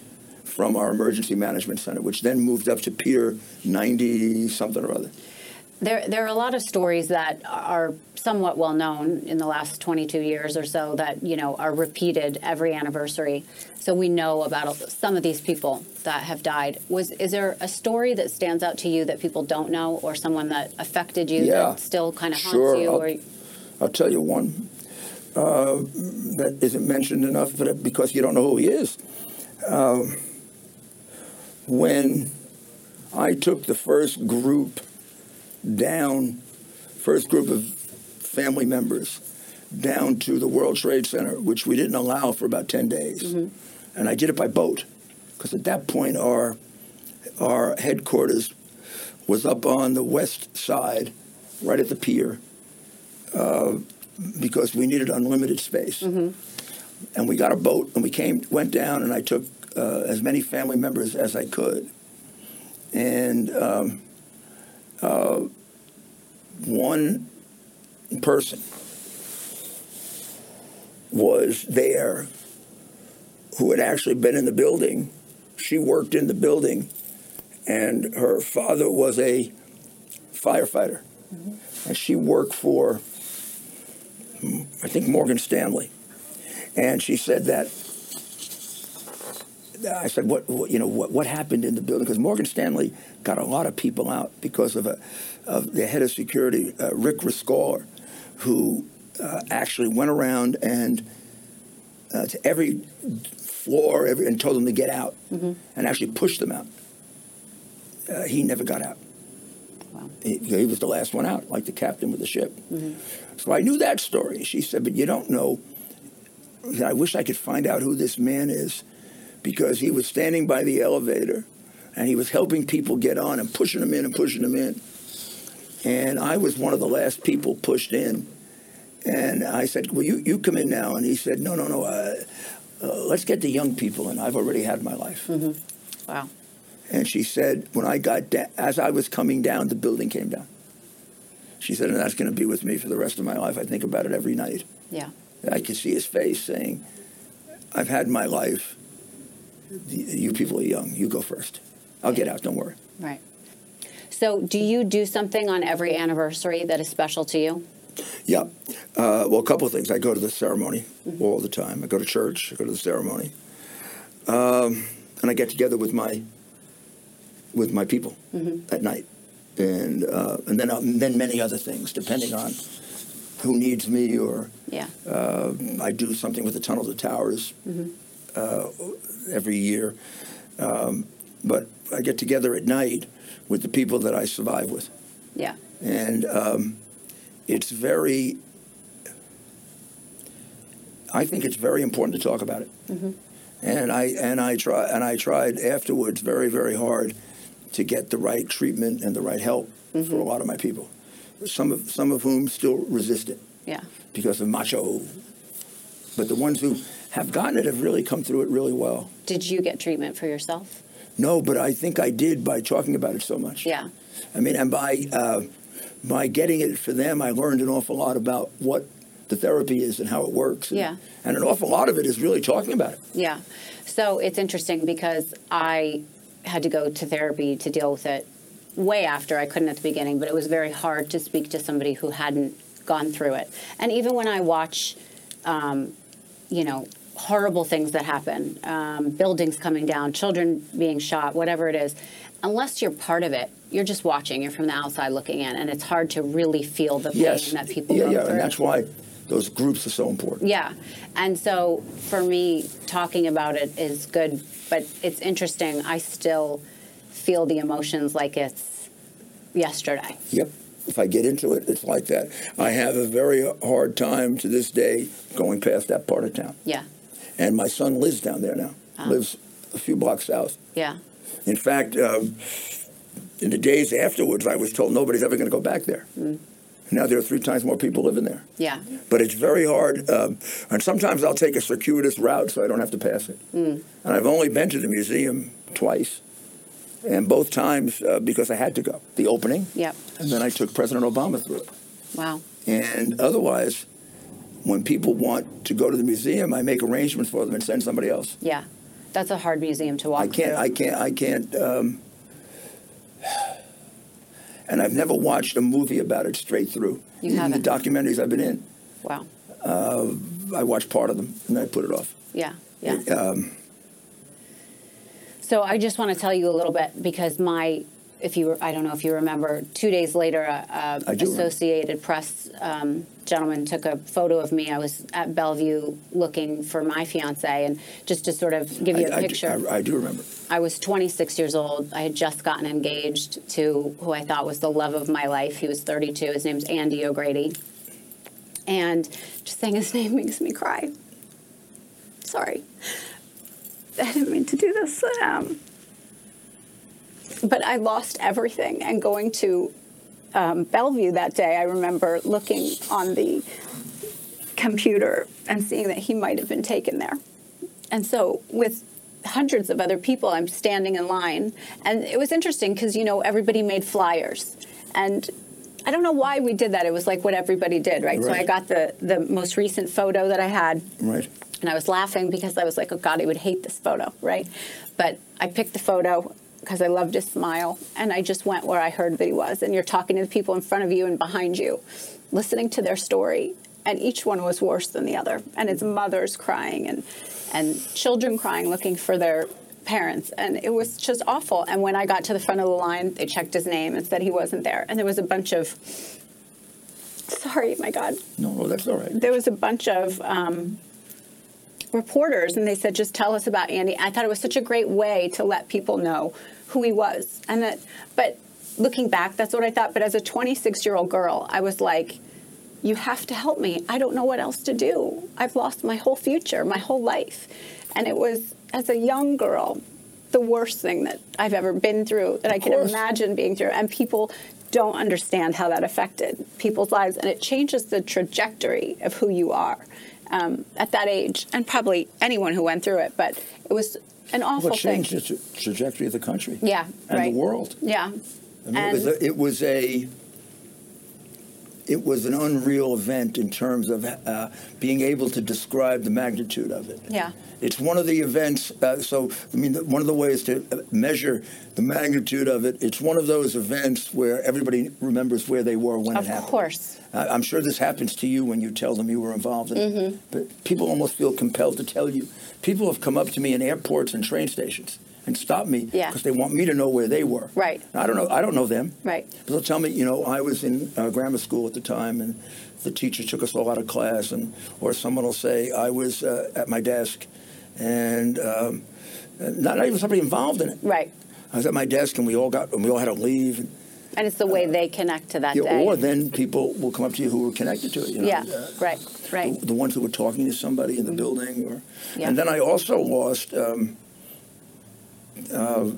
[SPEAKER 5] from our emergency management center, which then moved up to Pier ninety something or other.
[SPEAKER 4] There, there are a lot of stories that are somewhat well known in the last twenty-two years or so that, you know, are repeated every anniversary. So we know about some of these people that have died. Was is there a story that stands out to you that people don't know, or someone that affected you
[SPEAKER 5] yeah,
[SPEAKER 4] that still kind of haunts
[SPEAKER 5] sure.
[SPEAKER 4] you?
[SPEAKER 5] I'll,
[SPEAKER 4] or...
[SPEAKER 5] I'll tell you one uh, that isn't mentioned enough, but because you don't know who he is. Um, when I took the first group down, first group of family members down to the World Trade Center, which we didn't allow for about ten days. Mm-hmm. And I did it by boat, because at that point our our headquarters was up on the west side, right at the pier, uh, because we needed unlimited space. Mm-hmm. And we got a boat, and we came, went down, and I took uh, as many family members as I could. And um, uh, one person was there who had actually been in the building. She worked in the building, and her father was a firefighter. Mm-hmm. And she worked for, I think, Morgan Stanley. And she said that, I said, what, what you know, what, what happened in the building? Because Morgan Stanley got a lot of people out because of, a, of the head of security, uh, Rick Riscor, who uh, actually went around and uh, to every floor every, and told them to get out, mm-hmm. and actually pushed them out. Uh, he never got out. Wow. He, he was the last one out, like the captain with the ship. Mm-hmm. So I knew that story. She said, but you don't know. I wish I could find out who this man is, because he was standing by the elevator and he was helping people get on and pushing them in and pushing them in. And I was one of the last people pushed in. And I said, well, you, you come in now. And he said, no, no, no, uh, uh, let's get the young people in. I've already had my life.
[SPEAKER 4] Mm-hmm. Wow.
[SPEAKER 5] And she said, when I got da- as I was coming down, the building came down. She said, and that's going to be with me for the rest of my life. I think about it every night.
[SPEAKER 4] Yeah.
[SPEAKER 5] I could see his face saying, I've had my life. You people are young. You go first. I'll get out. Don't worry.
[SPEAKER 4] Right. So do you do something on every anniversary that is special to you?
[SPEAKER 5] Yeah. Uh, well, a couple of things. I go to the ceremony mm-hmm. all the time. I go to church. I go to the ceremony. Um, and I get together with my with my people mm-hmm. at night. And uh, and then uh, then many other things, depending on who needs me, or
[SPEAKER 4] yeah.
[SPEAKER 5] uh, I do something with the Tunnel to Towers mm-hmm. uh, every year. Um, but I get together at night with the people that I survive with.
[SPEAKER 4] Yeah.
[SPEAKER 5] And um, it's very, I think it's very important to talk about it. Mm-hmm. And I and I try and I tried afterwards very, very hard to get the right treatment and the right help mm-hmm. for a lot of my people. Some of some of whom still resist it,
[SPEAKER 4] yeah,
[SPEAKER 5] because of macho. But the ones who have gotten it have really come through it really well.
[SPEAKER 4] Did you get treatment for yourself?
[SPEAKER 5] No, but I think I did by talking about it so much.
[SPEAKER 4] Yeah.
[SPEAKER 5] I mean, and by uh, by getting it for them, I learned an awful lot about what the therapy is and how it works. And,
[SPEAKER 4] yeah.
[SPEAKER 5] And an awful lot of it is really talking about it.
[SPEAKER 4] Yeah. So it's interesting because I had to go to therapy to deal with it way after. I couldn't at the beginning, but it was very hard to speak to somebody who hadn't gone through it. And even when I watch, um, you know, horrible things that happen, um, buildings coming down, children being shot, whatever it is, unless you're part of it, you're just watching. You're from the outside looking in, and it's hard to really feel the pain
[SPEAKER 5] yes.
[SPEAKER 4] that people
[SPEAKER 5] yeah,
[SPEAKER 4] go
[SPEAKER 5] yeah,
[SPEAKER 4] through.
[SPEAKER 5] And that's why those groups are so important.
[SPEAKER 4] Yeah. And so for me, talking about it is good, but it's interesting. I still feel the emotions like it's yesterday.
[SPEAKER 5] Yep. If I get into it, it's like that. I have a very hard time to this day going past that part of town.
[SPEAKER 4] Yeah.
[SPEAKER 5] And my son lives down there now,
[SPEAKER 4] oh.
[SPEAKER 5] lives a few blocks south.
[SPEAKER 4] Yeah.
[SPEAKER 5] In fact, um, in the days afterwards, I was told nobody's ever going to go back there. Mm. Now there are three times more people living there.
[SPEAKER 4] Yeah.
[SPEAKER 5] But it's very hard. Um, and sometimes I'll take a circuitous route so I don't have to pass it. Mm. And I've only been to the museum twice. And both times uh, because I had to go. The opening.
[SPEAKER 4] Yep.
[SPEAKER 5] And then I took President Obama through it.
[SPEAKER 4] Wow.
[SPEAKER 5] And otherwise, when people want to go to the museum, I make arrangements for them and send somebody else.
[SPEAKER 4] Yeah. That's a hard museum to walk
[SPEAKER 5] I can't,
[SPEAKER 4] through.
[SPEAKER 5] I can't, I can't, um, and I've never watched a movie about it straight through.
[SPEAKER 4] You
[SPEAKER 5] Even
[SPEAKER 4] haven't?
[SPEAKER 5] the documentaries I've been in,
[SPEAKER 4] Wow.
[SPEAKER 5] uh, I watched part of them and I put it off.
[SPEAKER 4] Yeah, yeah.
[SPEAKER 5] It, um,
[SPEAKER 4] So I just want to tell you a little bit because my, if you, I don't know if you remember, two days later, a, a
[SPEAKER 5] I do remember.
[SPEAKER 4] Associated Press um, gentleman took a photo of me. I was at Bellevue looking for my fiance, and just to sort of give you a
[SPEAKER 5] I, I do-
[SPEAKER 4] picture.
[SPEAKER 5] I, I do remember.
[SPEAKER 4] I was twenty-six years old. I had just gotten engaged to who I thought was the love of my life. He was thirty-two. His name's Andy O'Grady. And just saying his name makes me cry. Sorry. I didn't mean to do this. Um, but I lost everything. And going to um, Bellevue that day, I remember looking on the computer and seeing that he might have been taken there. And so with hundreds of other people, I'm standing in line. And it was interesting because, you know, everybody made flyers. And I don't know why we did that. It was like what everybody did, right?
[SPEAKER 5] Right.
[SPEAKER 4] So I got the, the most recent photo that I had.
[SPEAKER 5] Right.
[SPEAKER 4] And I was laughing because I was like, oh, God, I would hate this photo, right? But I picked the photo because I loved his smile. And I just went where I heard that he was. And you're talking to the people in front of you and behind you, listening to their story. And each one was worse than the other. And his mother's crying and, and children crying, looking for their parents. And it was just awful. And when I got to the front of the line, they checked his name and said he wasn't there. And there was a bunch of, sorry, my God.
[SPEAKER 5] No, no, that's all right.
[SPEAKER 4] There was a bunch of um, reporters, and they said, just tell us about Andy. I thought it was such a great way to let people know who he was. And that, but looking back, that's what I thought. But as a twenty-six-year-old girl, I was like, you have to help me. I don't know what else to do. I've lost my whole future, my whole life. And it was, as a young girl, the worst thing that I've ever been through, that I can imagine being through. And people don't understand how that affected people's lives. And it changes the trajectory of who you are um, at that age, and probably anyone who went through it. But it was an awful
[SPEAKER 5] Well, it
[SPEAKER 4] thing.
[SPEAKER 5] changed the tra- trajectory of the country.
[SPEAKER 4] Yeah,
[SPEAKER 5] and
[SPEAKER 4] right.
[SPEAKER 5] the world.
[SPEAKER 4] Yeah.
[SPEAKER 5] I mean,
[SPEAKER 4] And-
[SPEAKER 5] it was a, it was a it was an unreal event in terms of uh, being able to describe the magnitude of it.
[SPEAKER 4] Yeah.
[SPEAKER 5] It's one of the events, uh, so, I mean, the, one of the ways to measure the magnitude of it, it's one of those events where everybody remembers where they were when
[SPEAKER 4] Of
[SPEAKER 5] it happened.
[SPEAKER 4] course.
[SPEAKER 5] Uh, I'm sure this happens to you when you tell them you were involved in
[SPEAKER 4] Mm-hmm.
[SPEAKER 5] it. But people almost feel compelled to tell you. People have come up to me in airports and train stations and stopped me because
[SPEAKER 4] Yeah.
[SPEAKER 5] they want me to know where they were.
[SPEAKER 4] Right.
[SPEAKER 5] I don't know. I don't know them.
[SPEAKER 4] Right.
[SPEAKER 5] But they'll tell me, you know, I was in uh, grammar school at the time, and the teacher took us all out of class, and or someone will say I was uh, at my desk, and um, not even somebody involved in it.
[SPEAKER 4] Right.
[SPEAKER 5] I was at my desk, and we all got, and we all had to leave. And,
[SPEAKER 4] And it's the way they connect to that
[SPEAKER 5] yeah,
[SPEAKER 4] day.
[SPEAKER 5] or then people will come up to you who were connected to it. You know,
[SPEAKER 4] Yeah,
[SPEAKER 5] uh,
[SPEAKER 4] right, right.
[SPEAKER 5] The, the ones who were talking to somebody in the building, or
[SPEAKER 4] Yeah.
[SPEAKER 5] and then I also lost. Um, uh,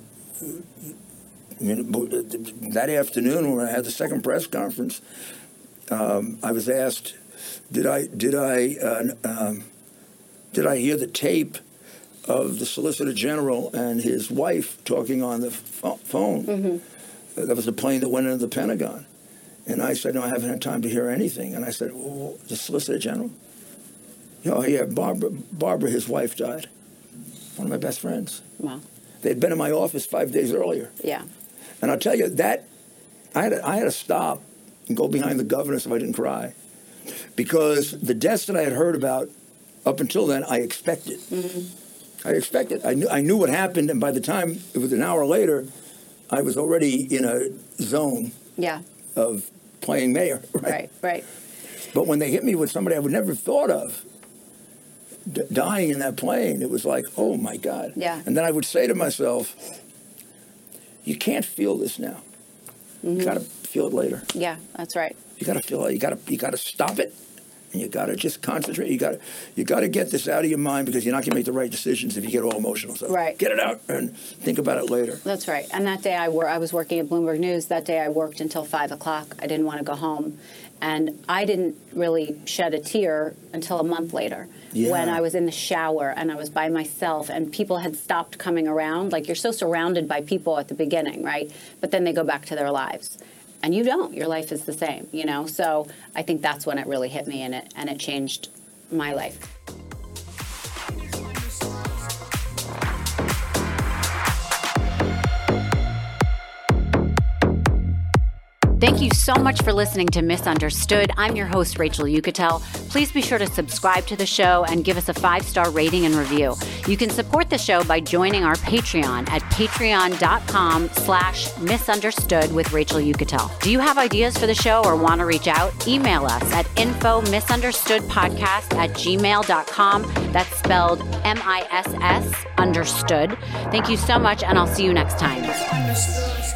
[SPEAKER 5] I mean, that afternoon when I had the second press conference, um, I was asked, "Did I did I uh, um, did I hear the tape of the Solicitor General and his wife talking on the ph- phone?"
[SPEAKER 4] Mm-hmm.
[SPEAKER 5] That was the plane that went into the Pentagon, and I said, "No, I haven't had time to hear anything." And I said, well, "The Solicitor General? Oh yeah, Barbara. Barbara, his wife died. One of my best friends.
[SPEAKER 4] Wow.
[SPEAKER 5] They had been in my office five days earlier."
[SPEAKER 4] Yeah.
[SPEAKER 5] And I'll tell you that I had to, I had to stop and go behind the governor so I didn't cry, because the deaths that I had heard about up until then I expected. Mm-hmm. I expected. I knew I knew what happened, and by the time it was an hour later, I was already in a zone
[SPEAKER 4] Yeah.
[SPEAKER 5] of playing mayor. Right.
[SPEAKER 4] Right. Right.
[SPEAKER 5] But when they hit me with somebody I would never have thought of d- dying in that plane, it was like, oh my God.
[SPEAKER 4] Yeah.
[SPEAKER 5] And then I would say to myself, you can't feel this now.
[SPEAKER 4] Mm-hmm.
[SPEAKER 5] You got to feel it later.
[SPEAKER 4] Yeah. That's right.
[SPEAKER 5] You got to feel it. You got to you got to stop it, and you got to just concentrate. You got to you got to get this out of your mind, because you're not going to make the right decisions if you get all emotional. So
[SPEAKER 4] Right.
[SPEAKER 5] get it out and think about it later.
[SPEAKER 4] That's right. And that day I wor- I was working at Bloomberg News. That day I worked until five o'clock. I didn't want to go home. And I didn't really shed a tear until a month later,
[SPEAKER 5] Yeah.
[SPEAKER 4] when I was in the shower and I was by myself and people had stopped coming around. Like, you're so surrounded by people at the beginning, right? But then they go back to their lives. And you don't. Your life is the same, you know? So I think that's when it really hit me, and it, and it changed my life.
[SPEAKER 6] Thank you so much for listening to Misunderstood. I'm your host, Rachel Uchitel. Please be sure to subscribe to the show and give us a five-star rating and review. You can support the show by joining our Patreon at patreon.com slash misunderstood with Rachel Uchitel. Do you have ideas for the show or want to reach out? Email us at info misunderstoodpodcast at gmail dot com. That's spelled M I S S understood. Thank you so much, and I'll see you next time.